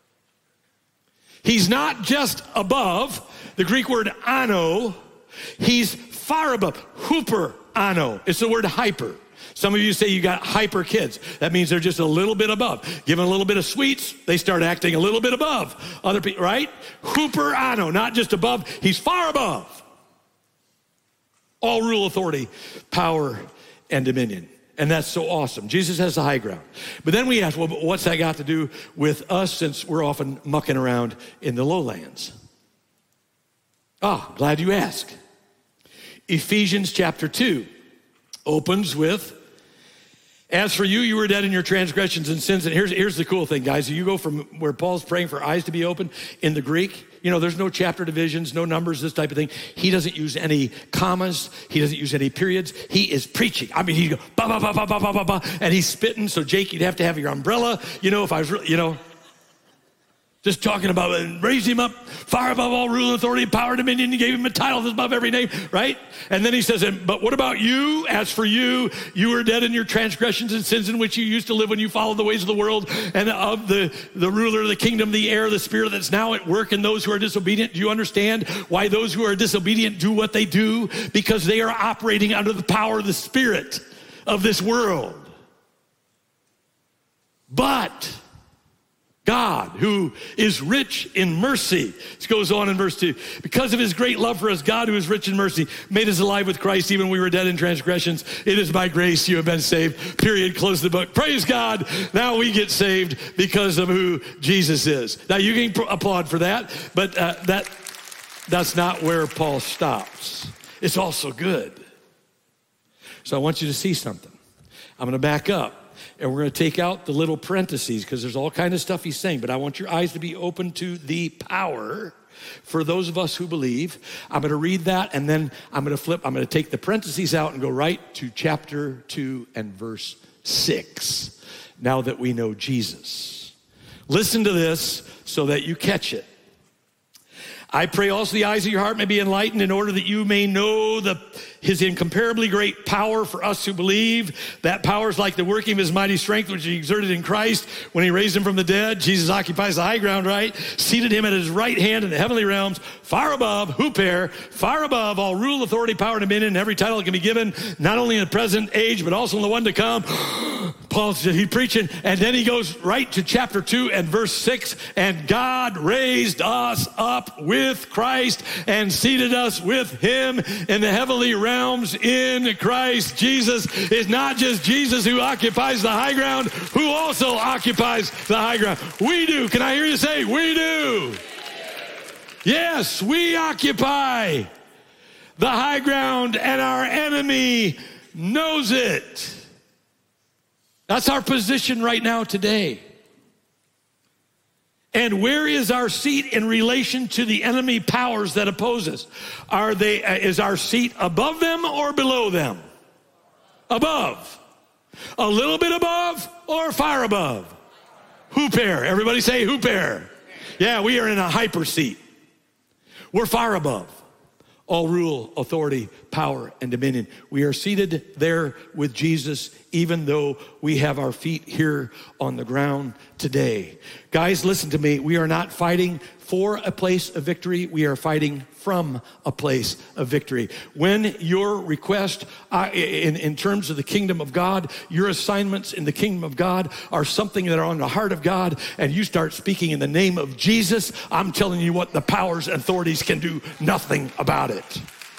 He's not just above, the Greek word ano, he's far above, huper ano. It's the word hyper. Some of you say you got hyper kids. That means they're just a little bit above. Give them a little bit of sweets, they start acting a little bit above other people, right? Hooper ano, not just above, he's far above. All rule, authority, power, and dominion. And that's so awesome. Jesus has the high ground. But then we ask, well, but what's that got to do with us since we're often mucking around in the lowlands? Ah, glad you asked. Ephesians chapter two opens with, as for you, you were dead in your transgressions and sins. And here's, here's the cool thing, guys. You go from where Paul's praying for eyes to be open in the Greek. You know, there's no chapter divisions, no numbers, this type of thing. He doesn't use any commas. He doesn't use any periods. He is preaching. I mean, he go, ba, ba, ba, ba, ba, ba, ba, ba, and he's spitting. So, Jake, you'd have to have your umbrella. You know, if I was, really, you know, just talking about it, raised him up far above all rule, authority, power, dominion. He gave him a title that's above every name, right? And then he says, but what about you? As for you, you were dead in your transgressions and sins in which you used to live when you followed the ways of the world and of the, the ruler of the kingdom, the air, the spirit that's now at work in those who are disobedient. Do you understand why those who are disobedient do what they do? Because they are operating under the power of the spirit of this world. But God, who is rich in mercy. This goes on in verse two. Because of his great love for us, God, who is rich in mercy, made us alive with Christ, even when we were dead in transgressions. It is by grace you have been saved. Period. Close the book. Praise God. Now we get saved because of who Jesus is. Now you can pr- applaud for that, but uh, that that's not where Paul stops. It's also good. So I want you to see something. I'm going to back up. And we're going to take out the little parentheses because there's all kind of stuff he's saying. But I want your eyes to be open to the power for those of us who believe. I'm going to read that, and then I'm going to flip. I'm going to take the parentheses out and go right to chapter two and verse six. Now that we know Jesus. Listen to this so that you catch it. I pray also the eyes of your heart may be enlightened in order that you may know the his incomparably great power for us who believe. That power is like the working of his mighty strength, which he exerted in Christ when he raised him from the dead. Jesus occupies the high ground, right? Seated him at his right hand in the heavenly realms, far above, huper, far above all rule, authority, power, and dominion, and every title that can be given, not only in the present age, but also in the one to come. Paul said he's preaching, and then he goes right to chapter two and verse six, and God raised us up with Christ and seated us with him in the heavenly realms in Christ Jesus. Is not just Jesus who occupies the high ground, who also occupies the high ground. We do. Can I hear you say, we do? Yes, we occupy the high ground, and our enemy knows it. That's our position right now today. And where is our seat in relation to the enemy powers that oppose us? Are they, uh, is our seat above them or below them? Above. A little bit above or far above? Huper. Everybody say huper. Yeah, we are in a hyper seat. We're far above all rule, authority, power, and dominion. We are seated there with Jesus, even though we have our feet here on the ground today. Guys, listen to me. We are not fighting for a place of victory. We are fighting from a place of victory. When your request uh, in, in terms of the kingdom of God, your assignments in the kingdom of God are something that are on the heart of God, and you start speaking in the name of Jesus, I'm telling you what, the powers and authorities can do nothing about it.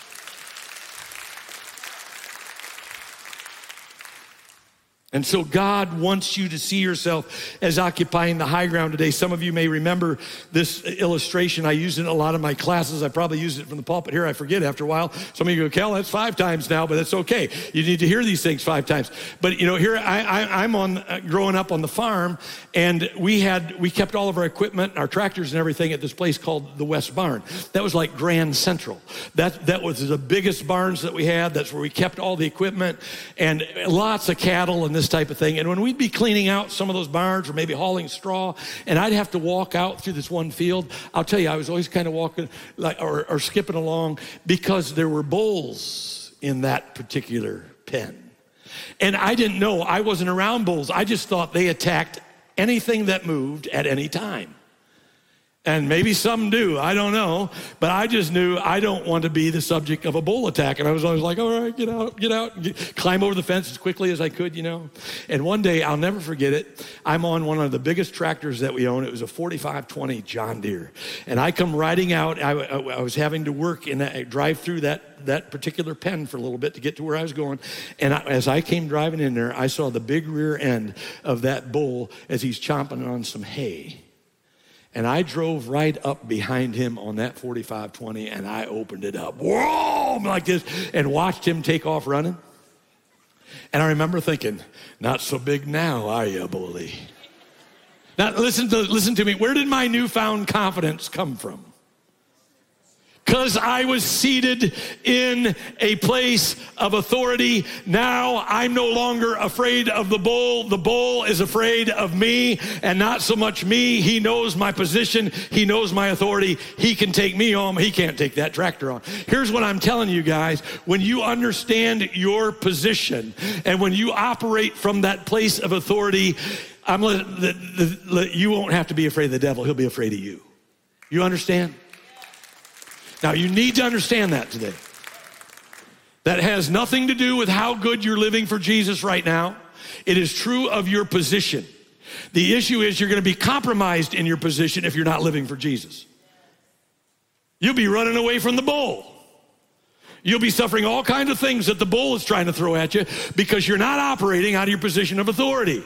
And so God wants you to see yourself as occupying the high ground today. Some of you may remember this illustration. I use it in a lot of my classes. I probably used it from the pulpit here. I forget after a while. Some of you go, Kel, that's five times now, but that's okay. You need to hear these things five times. But you know, here I, I, I'm on uh, growing up on the farm, and we had we kept all of our equipment, our tractors and everything at this place called the West Barn. That was like Grand Central. That that was the biggest barns that we had. That's where we kept all the equipment and lots of cattle and this type of thing. And when we'd be cleaning out some of those barns or maybe hauling straw, and I'd have to walk out through this one field, I'll tell you, I was always kind of walking like or, or skipping along because there were bulls in that particular pen. And I didn't know. I wasn't around bulls. I just thought they attacked anything that moved at any time. And maybe some do, I don't know. But I just knew I don't want to be the subject of a bull attack. And I was always like, all right, get out, get out, get, climb over the fence as quickly as I could, you know. And one day, I'll never forget it, I'm on one of the biggest tractors that we own. It was a forty-five twenty John Deere. And I come riding out, I, I, I was having to work in that, drive through that, that particular pen for a little bit to get to where I was going. And I, as I came driving in there, I saw the big rear end of that bull as he's chomping on some hay. And I drove right up behind him on that forty-five twenty, and I opened it up, whoa, like this, and watched him take off running. And I remember thinking, not so big now, are you, bully? Now, listen to, listen to me. Where did my newfound confidence come from? Because I was seated in a place of authority. Now I'm no longer afraid of the bull. The bull is afraid of me, and not so much me. He knows my position. He knows my authority. He can take me home. He can't take that tractor on. Here's what I'm telling you guys. When you understand your position and when you operate from that place of authority, I'm let, the, the, the, you won't have to be afraid of the devil. He'll be afraid of you. You understand? Now, you need to understand that today. That has nothing to do with how good you're living for Jesus right now. It is true of your position. The issue is you're going to be compromised in your position if you're not living for Jesus. You'll be running away from the bull. You'll be suffering all kinds of things that the bull is trying to throw at you because you're not operating out of your position of authority.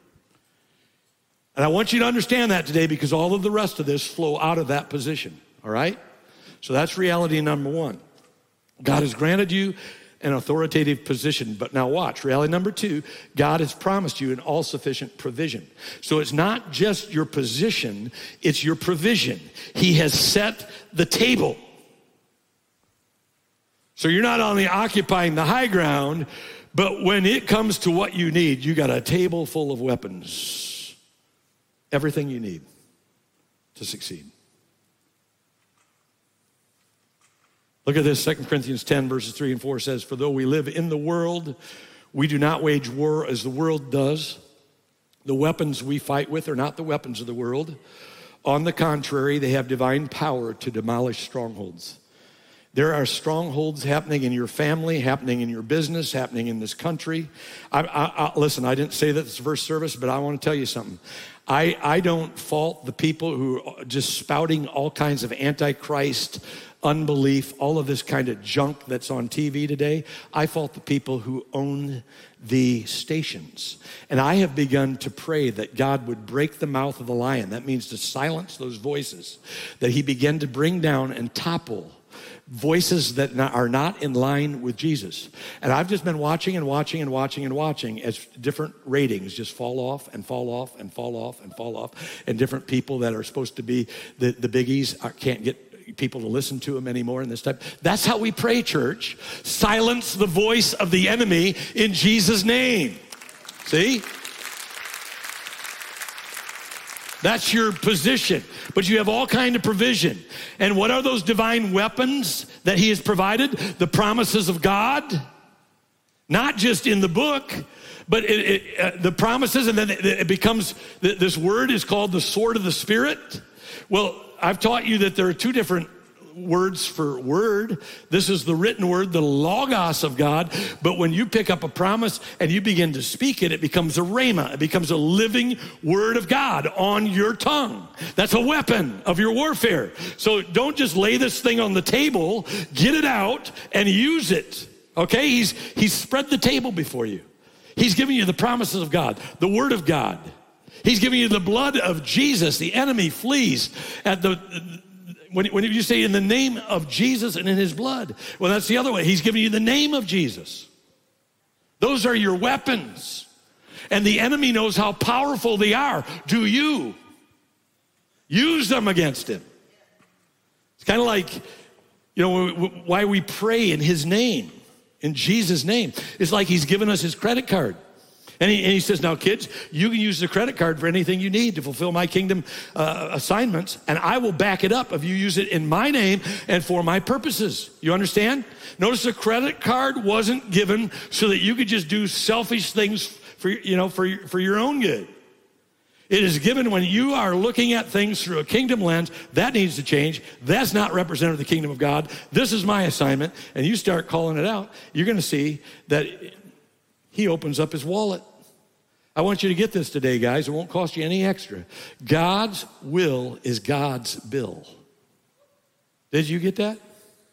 And I want you to understand that today because all of the rest of this flow out of that position, all right? So that's reality number one. God has granted you an authoritative position. But now watch, reality number two, God has promised you an all-sufficient provision. So it's not just your position, it's your provision. He has set the table. So you're not only occupying the high ground, but when it comes to what you need, you got a table full of weapons. Everything you need to succeed. Look at this, Second Corinthians ten, verses three and four says, for though we live in the world, we do not wage war as the world does. The weapons we fight with are not the weapons of the world. On the contrary, they have divine power to demolish strongholds. There are strongholds happening in your family, happening in your business, happening in this country. I, I, I, listen, I didn't say that this first service, but I want to tell you something. I, I don't fault the people who are just spouting all kinds of antichrist, unbelief, all of this kind of junk that's on T V today. I fault the people who own the stations. And I have begun to pray that God would break the mouth of the lion. That means to silence those voices, that he begin to bring down and topple voices that are not in line with Jesus. And I've just been watching and watching and watching and watching as different ratings just fall off and fall off and fall off and fall off. And different people that are supposed to be the, the biggies are, can't get people to listen to them anymore in this type. That's how we pray, church. Silence the voice of the enemy in Jesus' name. See? That's your position. But you have all kind of provision. And what are those divine weapons that he has provided? The promises of God. Not just in the book, but it, it, uh, the promises, and then it, it becomes, this word is called the sword of the Spirit. Well, I've taught you that there are two different words for word. This is the written word, the logos of God. But when you pick up a promise and you begin to speak it, it becomes a rhema. It becomes a living word of God on your tongue. That's a weapon of your warfare. So don't just lay this thing on the table, get it out and use it. Okay? He's, he's spread the table before you. He's giving you the promises of God, the word of God. He's giving you the blood of Jesus. The enemy flees at the, when, when you say in the name of Jesus and in his blood, well, that's the other way. He's giving you the name of Jesus. Those are your weapons. And the enemy knows how powerful they are. Do you use them against him? It's kind of like, you know, why we pray in his name, in Jesus' name. It's like he's given us his credit card. And he, and he says, now, kids, you can use the credit card for anything you need to fulfill my kingdom uh, assignments, and I will back it up if you use it in my name and for my purposes. You understand? Notice the credit card wasn't given so that you could just do selfish things for, you know, for, for your own good. It is given when you are looking at things through a kingdom lens. That needs to change. That's not representative of the kingdom of God. This is my assignment. And you start calling it out, you're going to see that he opens up his wallet. I want you to get this today, guys. It won't cost you any extra. God's will is God's bill. Did you get that?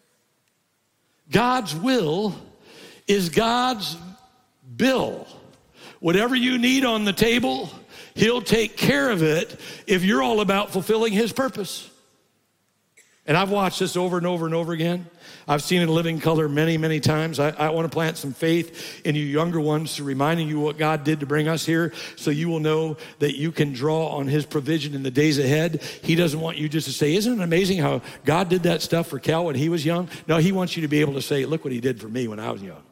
God's will is God's bill. Whatever you need on the table, he'll take care of it if you're all about fulfilling his purpose. And I've watched this over and over and over again. I've seen it in living color many, many times. I, I want to plant some faith in you younger ones to reminding you what God did to bring us here so you will know that you can draw on his provision in the days ahead. He doesn't want you just to say, isn't it amazing how God did that stuff for Cal when he was young? No, he wants you to be able to say, look what he did for me when I was young.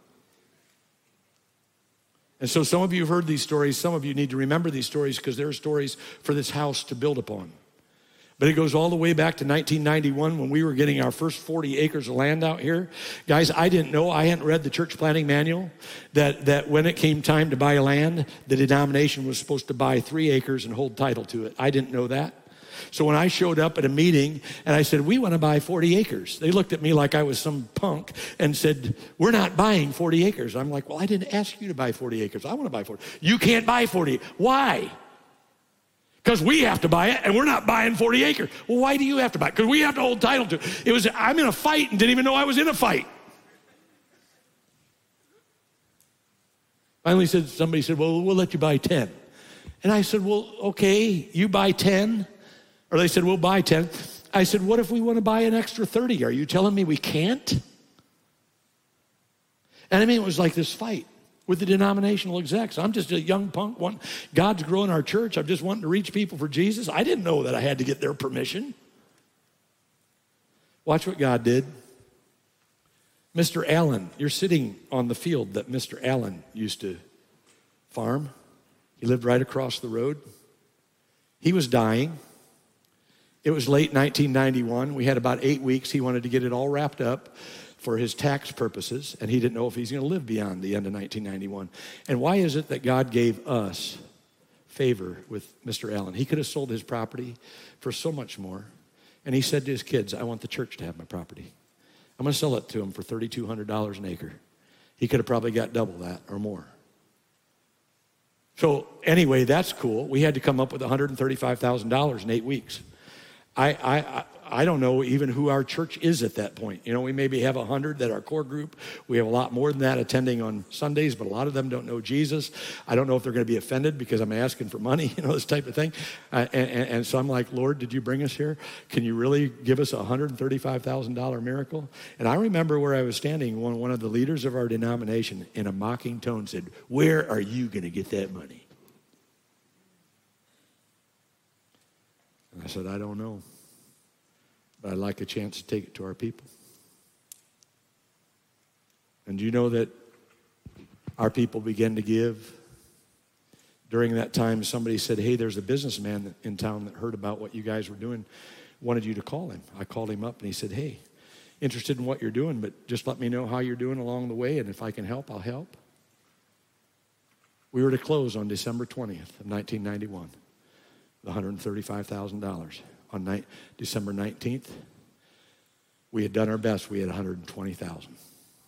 And so some of you have heard these stories. Some of you need to remember these stories because they're stories for this house to build upon. But it goes all the way back to nineteen ninety-one when we were getting our first forty acres of land out here. Guys, I didn't know, I hadn't read the church planting manual, that, that when it came time to buy land, the denomination was supposed to buy three acres and hold title to it. I didn't know that. So when I showed up at a meeting and I said, we want to buy forty acres, they looked at me like I was some punk and said, we're not buying forty acres. I'm like, well, I didn't ask you to buy forty acres. I want to buy forty. You can't buy forty. Why? Because we have to buy it, and we're not buying forty acres. Well, why do you have to buy it? Because we have to hold title to it. It was, I'm in a fight and didn't even know I was in a fight. Finally said, somebody said, well, we'll let you buy ten. And I said, well, okay, you buy ten? Or they said, we'll buy ten. I said, what if we want to buy an extra thirty? Are you telling me we can't? And I mean, it was like this fight with the denominational execs. I'm just a young punk. One, God's growing our church. I'm just wanting to reach people for Jesus. I didn't know that I had to get their permission. Watch what God did. Mister Allen, you're sitting on the field that Mister Allen used to farm. He lived right across the road. He was dying. It was late nineteen ninety-one. We had about eight weeks. He wanted to get it all wrapped up for his tax purposes, and he didn't know if he's going to live beyond the end of nineteen ninety-one. And why is it that God gave us favor with Mister Allen? He could have sold his property for so much more. And he said to his kids, I want the church to have my property. I'm going to sell it to him for three thousand two hundred dollars an acre. He could have probably got double that or more. So anyway, that's cool. We had to come up with one hundred thirty-five thousand dollars in eight weeks. I, I, I don't know even who our church is at that point. You know, we maybe have one hundred that are core group. We have a lot more than that attending on Sundays, but a lot of them don't know Jesus. I don't know if they're going to be offended because I'm asking for money, you know, this type of thing. Uh, and, and, and so I'm like, Lord, did you bring us here? Can you really give us a one hundred thirty-five thousand dollars miracle? And I remember where I was standing, one, one of the leaders of our denomination in a mocking tone said, where are you going to get that money? And I said, I don't know, but I'd like a chance to take it to our people. And do you know that our people began to give? During that time, somebody said, hey, there's a businessman in town that heard about what you guys were doing, wanted you to call him. I called him up and he said, hey, interested in what you're doing, but just let me know how you're doing along the way, and if I can help, I'll help. We were to close on December twentieth of nineteen ninety-one. one hundred thirty-five thousand dollars. On night, December nineteenth, we had done our best. We had one hundred twenty thousand dollars.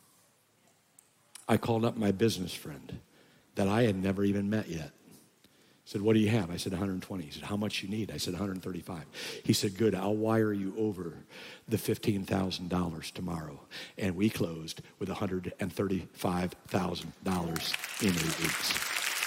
I called up my business friend that I had never even met yet. He said, what do you have? I said, one hundred twenty. He said, how much you need? I said, one hundred thirty-five. He said, good, I'll wire you over the fifteen thousand dollars tomorrow. And we closed with one hundred thirty-five thousand dollars in eight weeks.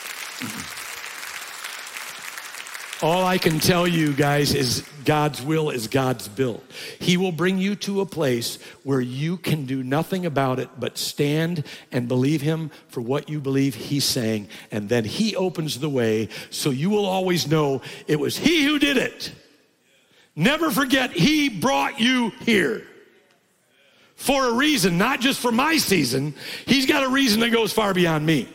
All I can tell you guys is God's will is God's bill. He will bring you to a place where you can do nothing about it but stand and believe him for what you believe he's saying. And then he opens the way so you will always know it was he who did it. Never forget he brought you here for a reason, not just for my season. He's got a reason that goes far beyond me.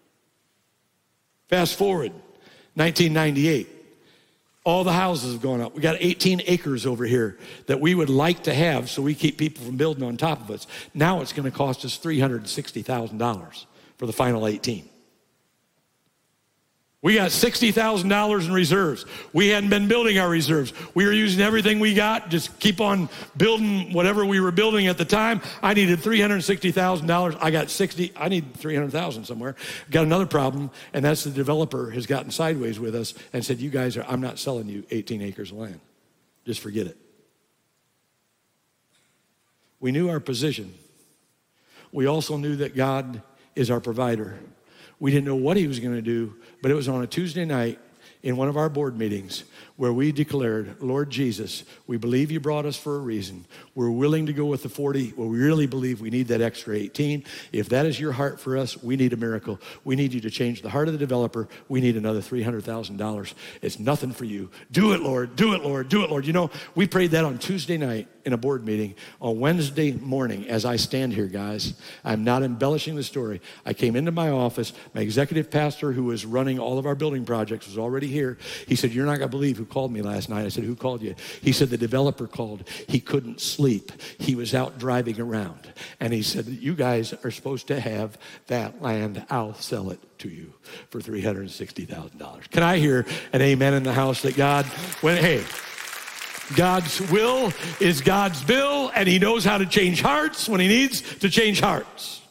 Fast forward, nineteen ninety-eight. All the houses have gone up. We got eighteen acres over here that we would like to have so we keep people from building on top of us. Now it's going to cost us three hundred sixty thousand dollars for the final eighteen. We got sixty thousand dollars in reserves. We hadn't been building our reserves. We were using everything we got, just keep on building whatever we were building at the time. I needed three hundred sixty thousand dollars. I got sixty, I need three hundred thousand dollars somewhere. Got another problem, and that's the developer has gotten sideways with us and said, you guys are, I'm not selling you eighteen acres of land. Just forget it. We knew our position. We also knew that God is our provider. We didn't know what he was going to do, but it was on a Tuesday night in one of our board meetings where we declared, Lord Jesus, we believe you brought us for a reason. We're willing to go with the forty. Well, we really believe we need that extra eighteen. If that is your heart for us, we need a miracle. We need you to change the heart of the developer. We need another three hundred thousand dollars. It's nothing for you. Do it, Lord. Do it, Lord. Do it, Lord. You know, we prayed that on Tuesday night in a board meeting. On Wednesday morning, as I stand here, guys, I'm not embellishing the story. I came into my office. My executive pastor, who was running all of our building projects, was already here. He said, you're not going to believe who called me last night. I said, who called you? He said, the developer called. He couldn't sleep. He was out driving around. And he said, you guys are supposed to have that land. I'll sell it to you for three hundred sixty thousand dollars. Can I hear an amen in the house that God, when, hey, God's will is God's bill, and he knows how to change hearts when he needs to change hearts.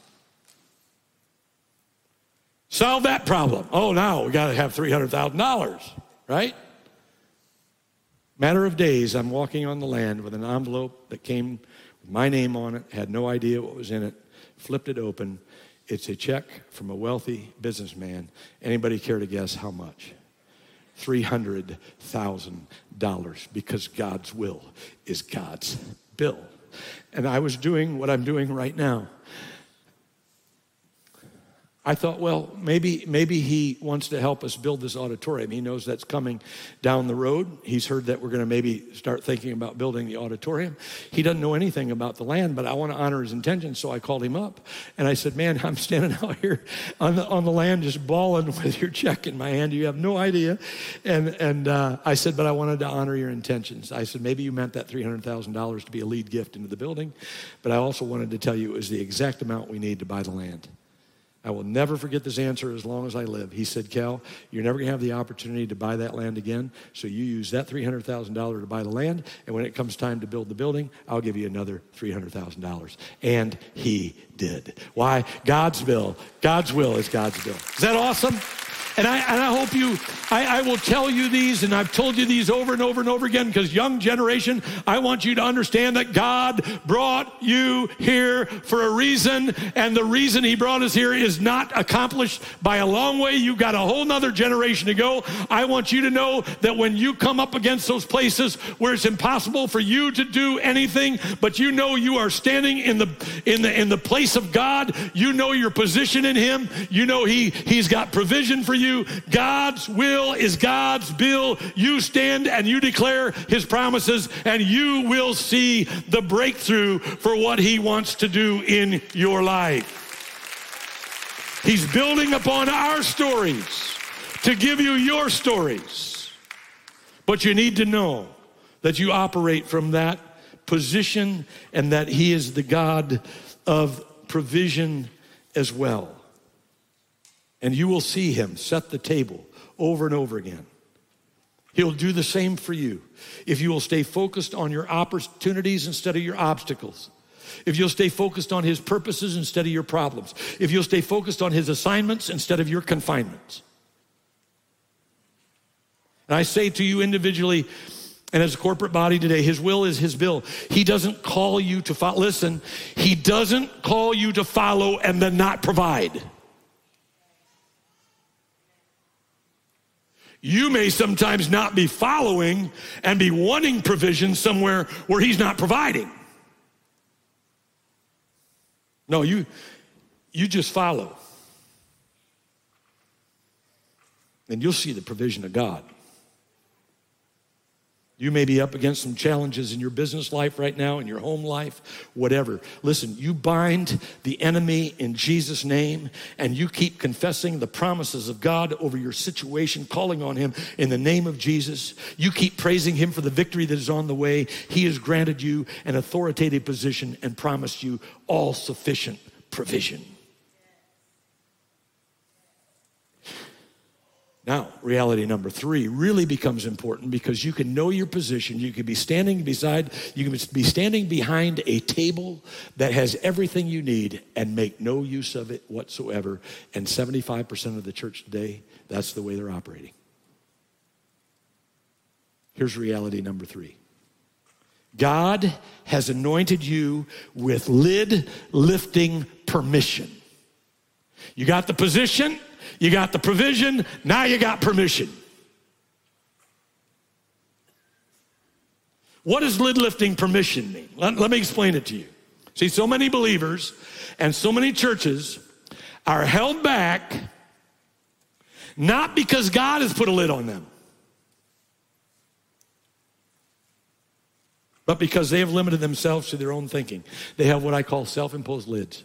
Solve that problem. Oh, now we got to have three hundred thousand dollars, right? Matter of days, I'm walking on the land with an envelope that came with my name on it, had no idea what was in it, flipped it open. It's a check from a wealthy businessman. Anybody care to guess how much? three hundred thousand dollars, because God's will is God's bill. And I was doing what I'm doing right now. I thought, well, maybe maybe he wants to help us build this auditorium. He knows that's coming down the road. He's heard that we're going to maybe start thinking about building the auditorium. He doesn't know anything about the land, but I want to honor his intentions, so I called him up. And I said, man, I'm standing out here on the, on the land just bawling with your check in my hand. You have no idea. And, and uh, I said, but I wanted to honor your intentions. I said, maybe you meant that three hundred thousand dollars to be a lead gift into the building, but I also wanted to tell you it was the exact amount we need to buy the land. I will never forget this answer as long as I live. He said, Cal, you're never going to have the opportunity to buy that land again, so you use that three hundred thousand dollars to buy the land, and when it comes time to build the building, I'll give you another three hundred thousand dollars. And he did. Why? God's will. God's will is God's bill. Is that awesome? And I, and I hope you, I, I will tell you these, and I've told you these over and over and over again, because young generation, I want you to understand that God brought you here for a reason, and the reason he brought us here is not accomplished by a long way. You've got a whole nother generation to go. I want you to know that when you come up against those places where it's impossible for you to do anything, but you know you are standing in the in the in the place of God, you know your position in him, you know he he's got provision for you. God's will is God's bill. You stand and you declare his promises, and you will see the breakthrough for what he wants to do in your life. He's building upon our stories to give you your stories. But you need to know that you operate from that position and that he is the God of provision as well. And you will see him set the table over and over again. He'll do the same for you. If you will stay focused on your opportunities instead of your obstacles. If you'll stay focused on his purposes instead of your problems. If you'll stay focused on his assignments instead of your confinements. And I say to you individually and as a corporate body today, his will is his bill. He doesn't call you to follow. Listen, he doesn't call you to follow and then not provide. You may sometimes not be following and be wanting provision somewhere where he's not providing. No, you, you just follow. And you'll see the provision of God. You may be up against some challenges in your business life right now, in your home life, whatever. Listen, you bind the enemy in Jesus' name, and you keep confessing the promises of God over your situation, calling on him in the name of Jesus. You keep praising him for the victory that is on the way. He has granted you an authoritative position and promised you all sufficient provision. Now, reality number three really becomes important because you can know your position. You can be standing beside, you can be standing behind a table that has everything you need and make no use of it whatsoever. And seventy-five percent of the church today, that's the way they're operating. Here's reality number three. God has anointed you with lid lifting permission. You got the position, you got the provision, now you got permission. What does lid lifting permission mean? Let, let me explain it to you. See, so many believers and so many churches are held back not because God has put a lid on them, but because they have limited themselves to their own thinking. They have what I call self-imposed lids.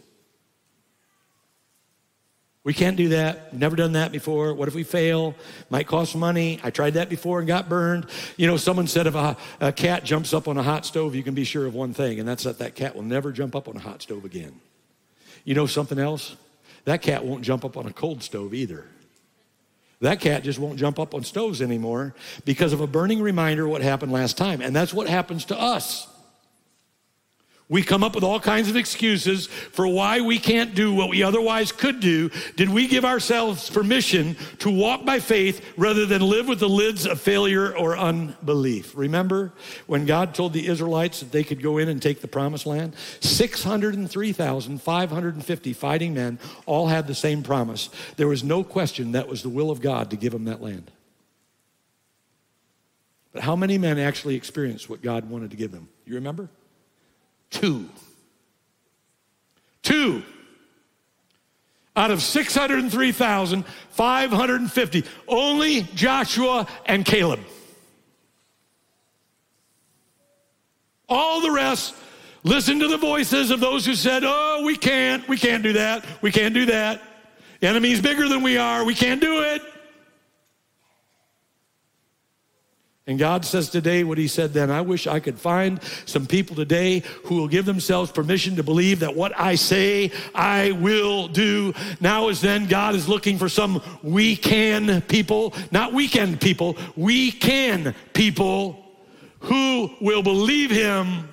We can't do that. We've never done that before. What if we fail? Might cost money. I tried that before and got burned. You know, someone said if a, a cat jumps up on a hot stove, you can be sure of one thing, and that's that that cat will never jump up on a hot stove again. You know something else? That cat won't jump up on a cold stove either. That cat just won't jump up on stoves anymore because of a burning reminder of what happened last time. And that's what happens to us. We come up with all kinds of excuses for why we can't do what we otherwise could do. Did we give ourselves permission to walk by faith rather than live with the lids of failure or unbelief? Remember when God told the Israelites that they could go in and take the promised land? six hundred three thousand five hundred fifty fighting men all had the same promise. There was no question that was the will of God to give them that land. But how many men actually experienced what God wanted to give them? You remember? Two. Two. Out of six hundred three thousand five hundred fifty, only Joshua and Caleb. All the rest listened to the voices of those who said, oh, we can't, we can't do that, we can't do that. The enemy's bigger than we are, we can't do it. And God says today what he said then. I wish I could find some people today who will give themselves permission to believe that what I say, I will do. Now as then, God is looking for some we can people, not weekend people, we can people who will believe him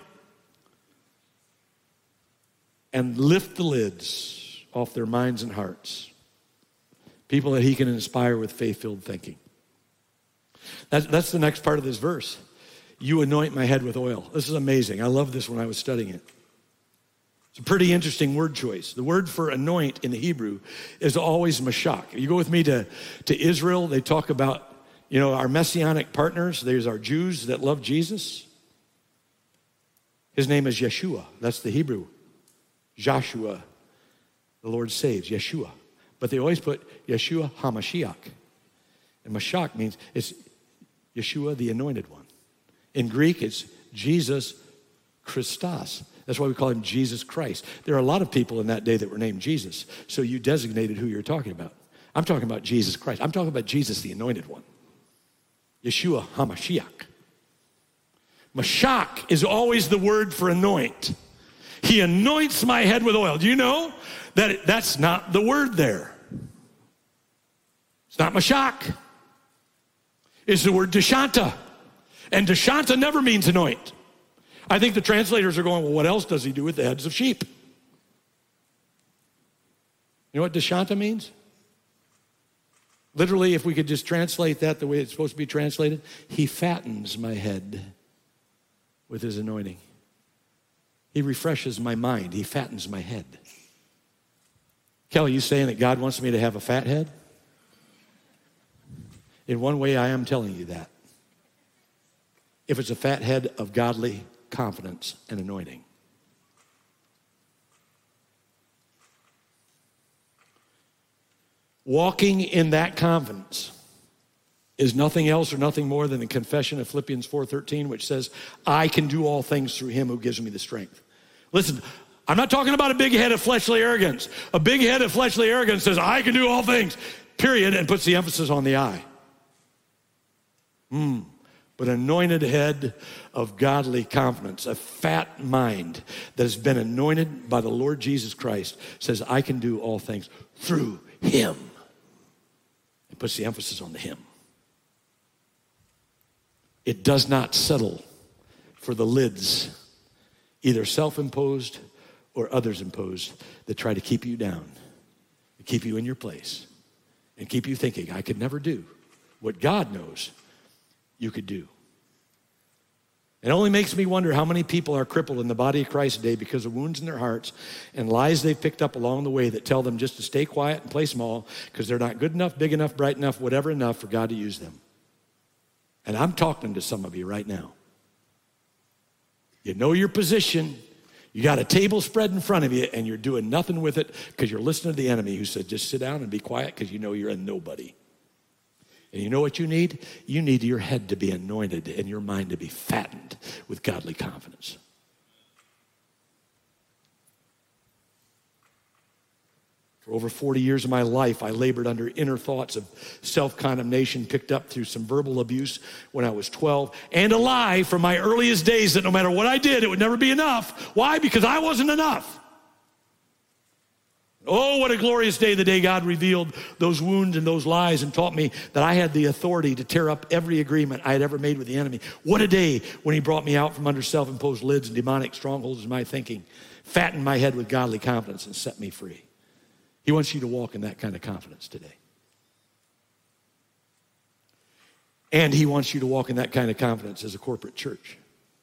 and lift the lids off their minds and hearts. People that he can inspire with faith-filled thinking. That's, that's the next part of this verse. You anoint my head with oil. This is amazing. I love this when I was studying it. It's a pretty interesting word choice. The word for anoint in the Hebrew is always mashak. If you go with me to, to Israel, they talk about, you know, our messianic partners. There's our Jews that love Jesus. His name is Yeshua. That's the Hebrew. Joshua, the Lord saves, Yeshua. But they always put Yeshua HaMashiach. And Mashak means it's Yeshua, the anointed one. In Greek, it's Jesus Christos. That's why we call him Jesus Christ. There are a lot of people in that day that were named Jesus. So you designated who you're talking about. I'm talking about Jesus Christ. I'm talking about Jesus, the anointed one. Yeshua HaMashiach. Mashak is always the word for anoint. He anoints my head with oil. Do you know that that's not the word there? It's not Mashak. It's the word Deshanta. And Deshanta never means anoint. I think the translators are going, well, what else does he do with the heads of sheep? You know what Deshanta means? Literally, if we could just translate that the way it's supposed to be translated, he fattens my head with his anointing. He refreshes my mind. He fattens my head. Kelly, you saying that God wants me to have a fat head? In one way, I am telling you that. If it's a fat head of godly confidence and anointing. Walking in that confidence is nothing else or nothing more than the confession of Philippians four thirteen, which says, I can do all things through him who gives me the strength. Listen, I'm not talking about a big head of fleshly arrogance. A big head of fleshly arrogance says, I can do all things, period, and puts the emphasis on the I. Mm. But an anointed head of godly confidence, a fat mind that has been anointed by the Lord Jesus Christ, says, I can do all things through him. puts the emphasis on the him. It does not settle for the lids, either self-imposed or others imposed, that try to keep you down, keep you in your place, and keep you thinking, I could never do what God knows you could do. It only makes me wonder how many people are crippled in the body of Christ today because of wounds in their hearts and lies they've picked up along the way that tell them just to stay quiet and play small because they're not good enough, big enough, bright enough, whatever enough for God to use them. And I'm talking to some of you right now. You know your position. You got a table spread in front of you and you're doing nothing with it because you're listening to the enemy who said, just sit down and be quiet because you know you're a nobody. And you know what you need? You need your head to be anointed and your mind to be fattened with godly confidence. For over forty years of my life, I labored under inner thoughts of self-condemnation picked up through some verbal abuse when I was twelve, and a lie from my earliest days that no matter what I did, it would never be enough. Why? Because I wasn't enough. Oh, what a glorious day, the day God revealed those wounds and those lies and taught me that I had the authority to tear up every agreement I had ever made with the enemy. What a day when he brought me out from under self-imposed lids and demonic strongholds in my thinking, fattened my head with godly confidence and set me free. He wants you to walk in that kind of confidence today. And he wants you to walk in that kind of confidence as a corporate church.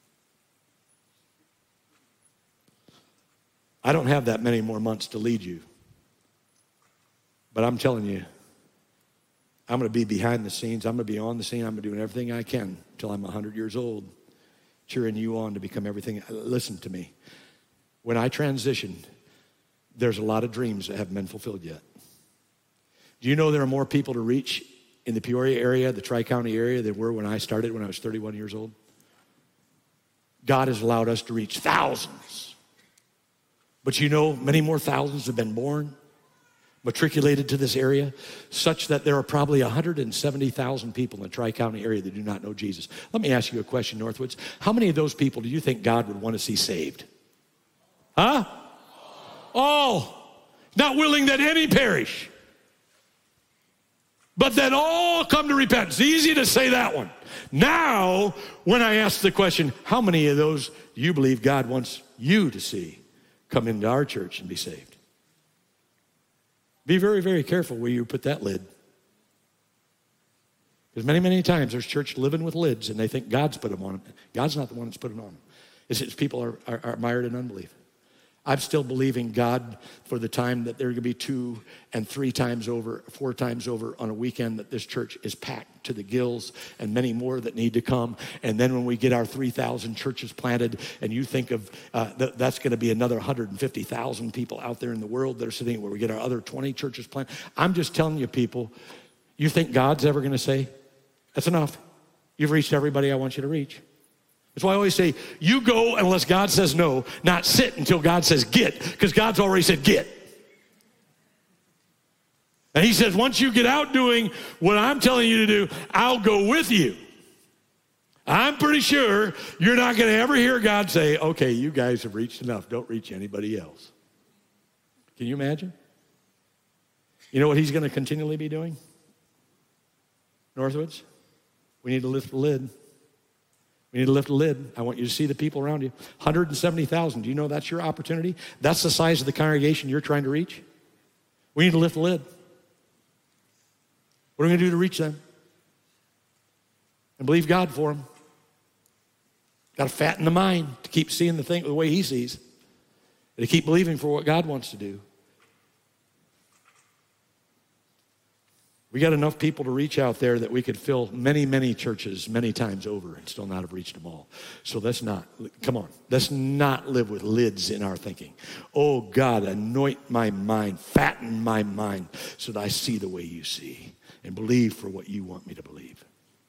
I don't have that many more months to lead you. But I'm telling you, I'm going to be behind the scenes. I'm going to be on the scene. I'm going to be doing everything I can until I'm one hundred years old, cheering you on to become everything. Listen to me. When I transitioned, there's a lot of dreams that haven't been fulfilled yet. Do you know there are more people to reach in the Peoria area, the Tri-County area, than were when I started when I was thirty-one years old? God has allowed us to reach thousands. But you know, many more thousands have been born, matriculated to this area, such that there are probably one hundred seventy thousand people in the Tri-County area that do not know Jesus. Let me ask you a question, Northwoods. How many of those people do you think God would want to see saved? Huh? All. Not willing that any perish, but that all come to repentance. Easy to say that one. Now, when I ask the question, how many of those do you believe God wants you to see come into our church and be saved? Be very, very careful where you put that lid. Because many, many times there's church living with lids and they think God's put them on them. God's not the one that's put them on them. It's, it's people are, are, are mired in unbelief. I'm still believing God for the time that there are going to be two and three times over, four times over on a weekend that this church is packed to the gills and many more that need to come. And then when we get our three thousand churches planted and you think of uh, th- that's going to be another one hundred fifty thousand people out there in the world that are sitting where we get our other twenty churches planted. I'm just telling you people, you think God's ever going to say, that's enough. You've reached everybody I want you to reach. That's why I always say, you go unless God says no, not sit until God says get, because God's already said get. And he says, once you get out doing what I'm telling you to do, I'll go with you. I'm pretty sure you're not going to ever hear God say, okay, you guys have reached enough. Don't reach anybody else. Can you imagine? You know what he's going to continually be doing? Northwoods, we need to lift the lid. We need to lift the lid. I want you to see the people around you. one hundred seventy thousand. Do you know that's your opportunity? That's the size of the congregation you're trying to reach. We need to lift the lid. What are we going to do to reach them? And believe God for them. Got to fatten the mind to keep seeing the thing the way he sees. And to keep believing for what God wants to do. We got enough people to reach out there that we could fill many, many churches many times over and still not have reached them all. So let's not, come on, let's not live with lids in our thinking. Oh God, anoint my mind, fatten my mind so that I see the way you see and believe for what you want me to believe.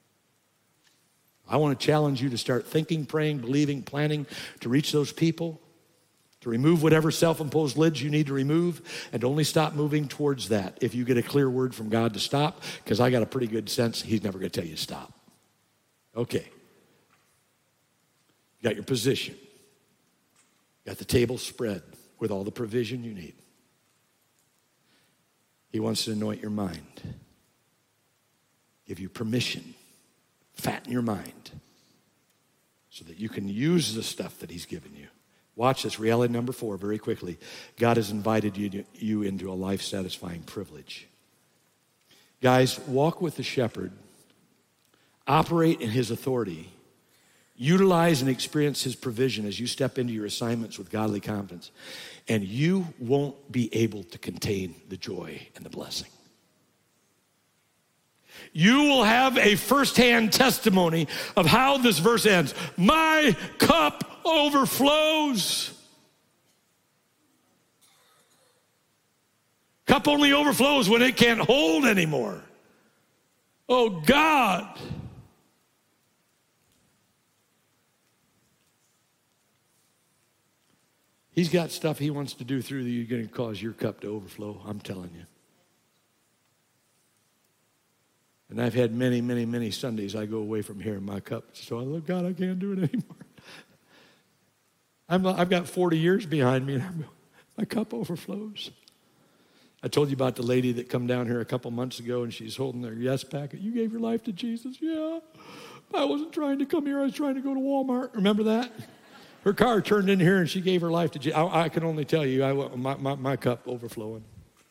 I want to challenge you to start thinking, praying, believing, planning to reach those people, to remove whatever self-imposed lids you need to remove, and to only stop moving towards that if you get a clear word from God to stop, because I got a pretty good sense he's never going to tell you to stop. Okay. You got your position. You got the table spread with all the provision you need. He wants to anoint your mind. give you permission, fatten your mind so that you can use the stuff that he's given you. Watch this, reality number four, very quickly. God has invited you, you into a life-satisfying privilege. Guys, walk with the shepherd, operate in his authority, utilize and experience his provision as you step into your assignments with godly confidence, and you won't be able to contain the joy and the blessing. You will have a firsthand testimony of how this verse ends. My cup overflows. Cup only overflows when it can't hold anymore. Oh God. He's got stuff he wants to do through you going to cause your cup to overflow, I'm telling you. And I've had many, many, many Sundays I go away from here and my cup, so I look, God, I can't do it anymore. I'm, I've got forty years behind me, and I'm, my cup overflows. I told you about the lady that come down here a couple months ago, and she's holding their yes packet. You gave your life to Jesus? Yeah. I wasn't trying to come here. I was trying to go to Walmart. Remember that? Her car turned in here, and she gave her life to Jesus. I, I can only tell you, I, my, my, my cup overflowing.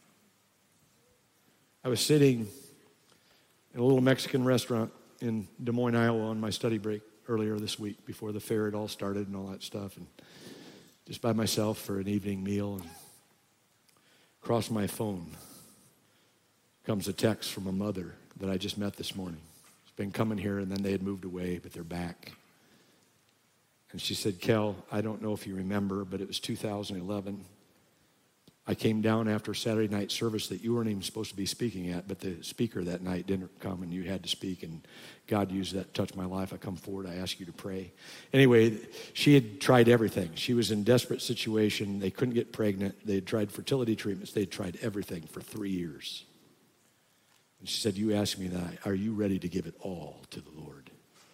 I was sitting in a little Mexican restaurant in Des Moines, Iowa on my study break earlier this week before the fair had all started and all that stuff, and just by myself for an evening meal. And across my phone comes a text from a mother that I just met this morning. It's been coming here, and then they had moved away, but they're back. And she said, Kel, I don't know if you remember, but it was two thousand eleven. I came down after Saturday night service that you weren't even supposed to be speaking at, but the speaker that night didn't come and you had to speak, and God used that to touch my life. I come forward, I ask you to pray. Anyway, she had tried everything. She was in a desperate situation. They couldn't get pregnant. They had tried fertility treatments. They had tried everything for three years. And she said, you asked me that. Are you ready to give it all to the Lord?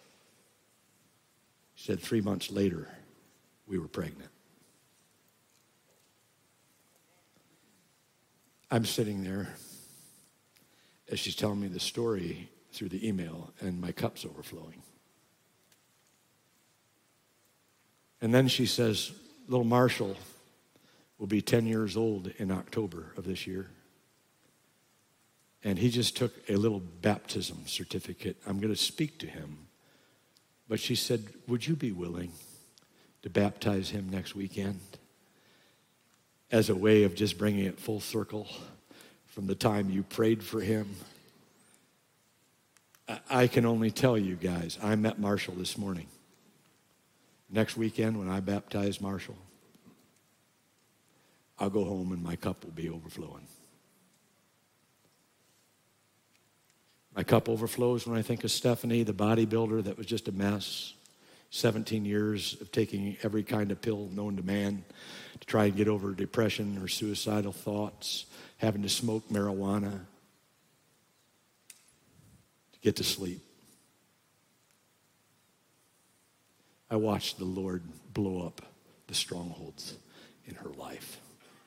She said, three months later, we were pregnant. I'm sitting there as she's telling me the story through the email, and my cup's overflowing. And then she says, little Marshall will be ten years old in October of this year. And he just took a little baptism certificate. I'm going to speak to him. But she said, would you be willing to baptize him next weekend? As a way of just bringing it full circle from the time you prayed for him. I can only tell you guys, I met Marshall this morning. Next weekend when I baptize Marshall, I'll go home and my cup will be overflowing. My cup overflows when I think of Stephanie, the bodybuilder that was just a mess. seventeen years of taking every kind of pill known to man to try and get over depression or suicidal thoughts, having to smoke marijuana to get to sleep. I watched the Lord blow up the strongholds in her life.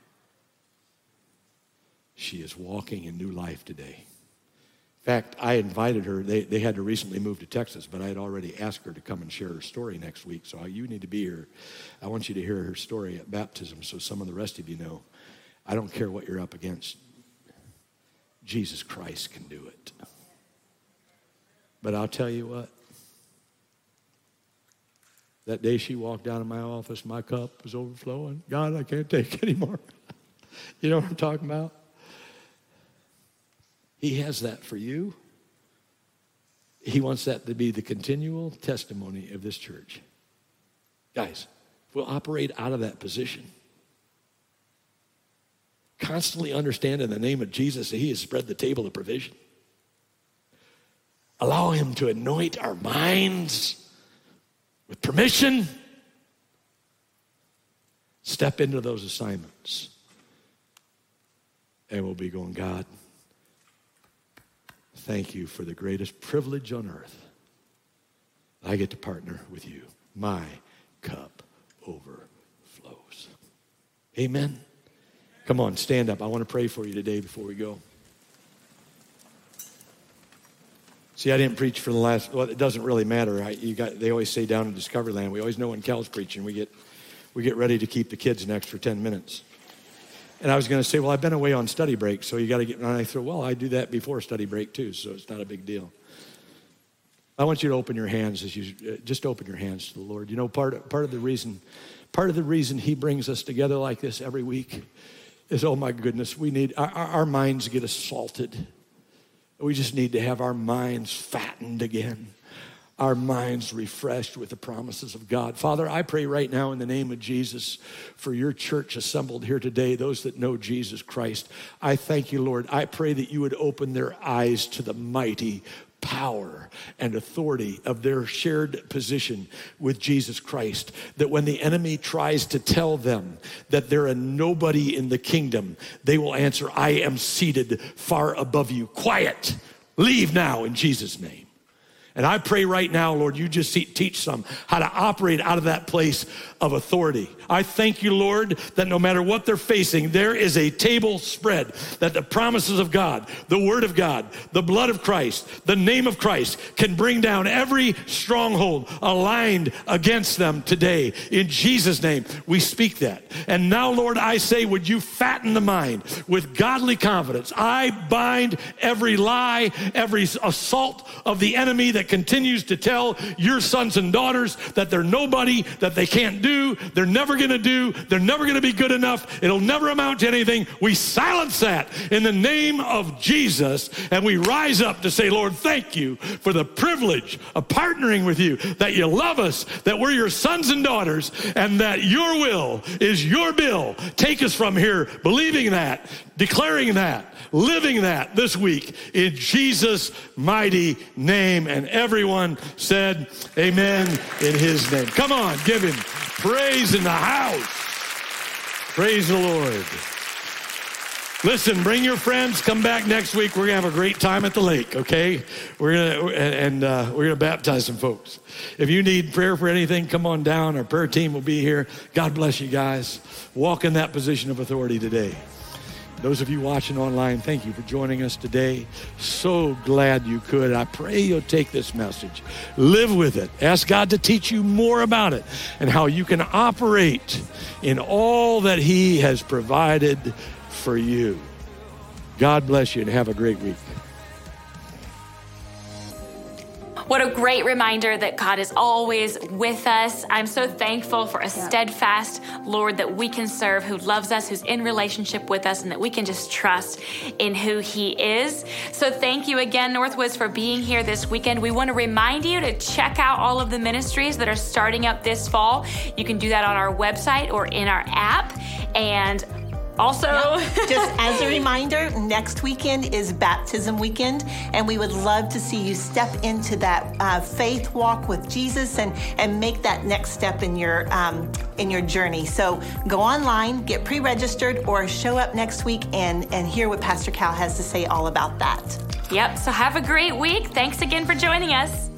She is walking in new life today. In fact, I invited her. They, they had to recently move to Texas, but I had already asked her to come and share her story next week. So you need to be here. I want you to hear her story at baptism so some of the rest of you know. I don't care what you're up against. Jesus Christ can do it. But I'll tell you what. That day she walked out of my office, my cup was overflowing. God, I can't take anymore. You know what I'm talking about? He has that for you. He wants that to be the continual testimony of this church. Guys, we'll operate out of that position. Constantly understand in the name of Jesus that he has spread the table of provision. Allow him to anoint our minds with permission. Step into those assignments. And we'll be going, God, thank you for the greatest privilege on earth. I get to partner with you. My cup overflows. Amen. Come on, stand up. I want to pray for you today before we go. See, I didn't preach for the last, well, it doesn't really matter. I, you got, they always say down in Discoveryland, we always know when Cal's preaching. We get, we get ready to keep the kids next for ten minutes. And I was going to say, well, I've been away on study break, so you got to get, and I thought, well, I do that before study break too, so it's not a big deal. I want you to open your hands as you, uh, just open your hands to the Lord. You know, part of, part of the reason, part of the reason he brings us together like this every week is, oh my goodness, we need, our, our minds get assaulted. We just need to have our minds fattened again, our minds refreshed with the promises of God. Father, I pray right now in the name of Jesus for your church assembled here today, those that know Jesus Christ. I thank you, Lord. I pray that you would open their eyes to the mighty power and authority of their shared position with Jesus Christ, that when the enemy tries to tell them that they're a nobody in the kingdom, they will answer, I am seated far above you. Quiet, leave now in Jesus' name. And I pray right now, Lord, you just teach some how to operate out of that place of authority. I thank you, Lord, that no matter what they're facing, there is a table spread, that the promises of God, the word of God, the blood of Christ, the name of Christ can bring down every stronghold aligned against them today. In Jesus' name, we speak that. And now, Lord, I say, would you fatten the mind with godly confidence? I bind every lie, every assault of the enemy that continues to tell your sons and daughters that they're nobody, that they can't do, they're never going to do, they're never going to be good enough, it'll never amount to anything. We silence that in the name of Jesus, and we rise up to say, Lord, thank you for the privilege of partnering with you, that you love us, that we're your sons and daughters, and that your will is your bill. Take us from here believing that, declaring that, living that this week in Jesus' mighty name. And everyone said amen in his name. Come on, give him praise in the house. Praise the Lord. Listen, bring your friends. Come back next week. We're going to have a great time at the lake, okay? We're going to, and uh, we're going to baptize some folks. If you need prayer for anything, come on down. Our prayer team will be here. God bless you guys. Walk in that position of authority today. Those of you watching online, thank you for joining us today. So glad you could. I pray you'll take this message, live with it, ask God to teach you more about it and how you can operate in all that he has provided for you. God bless you and have a great week. What a great reminder that God is always with us. I'm so thankful for a yeah. steadfast Lord that we can serve, who loves us, who's in relationship with us, and that we can just trust in who he is. So thank you again, Northwoods, for being here this weekend. We want to remind you to check out all of the ministries that are starting up this fall. You can do that on our website or in our app. And Also, yep. Just as a reminder, next weekend is baptism weekend, and we would love to see you step into that uh, faith walk with Jesus and and make that next step in your um, in your journey. So go online, get pre-registered, or show up next week and and hear what Pastor Cal has to say all about that. Yep. So have a great week. Thanks again for joining us.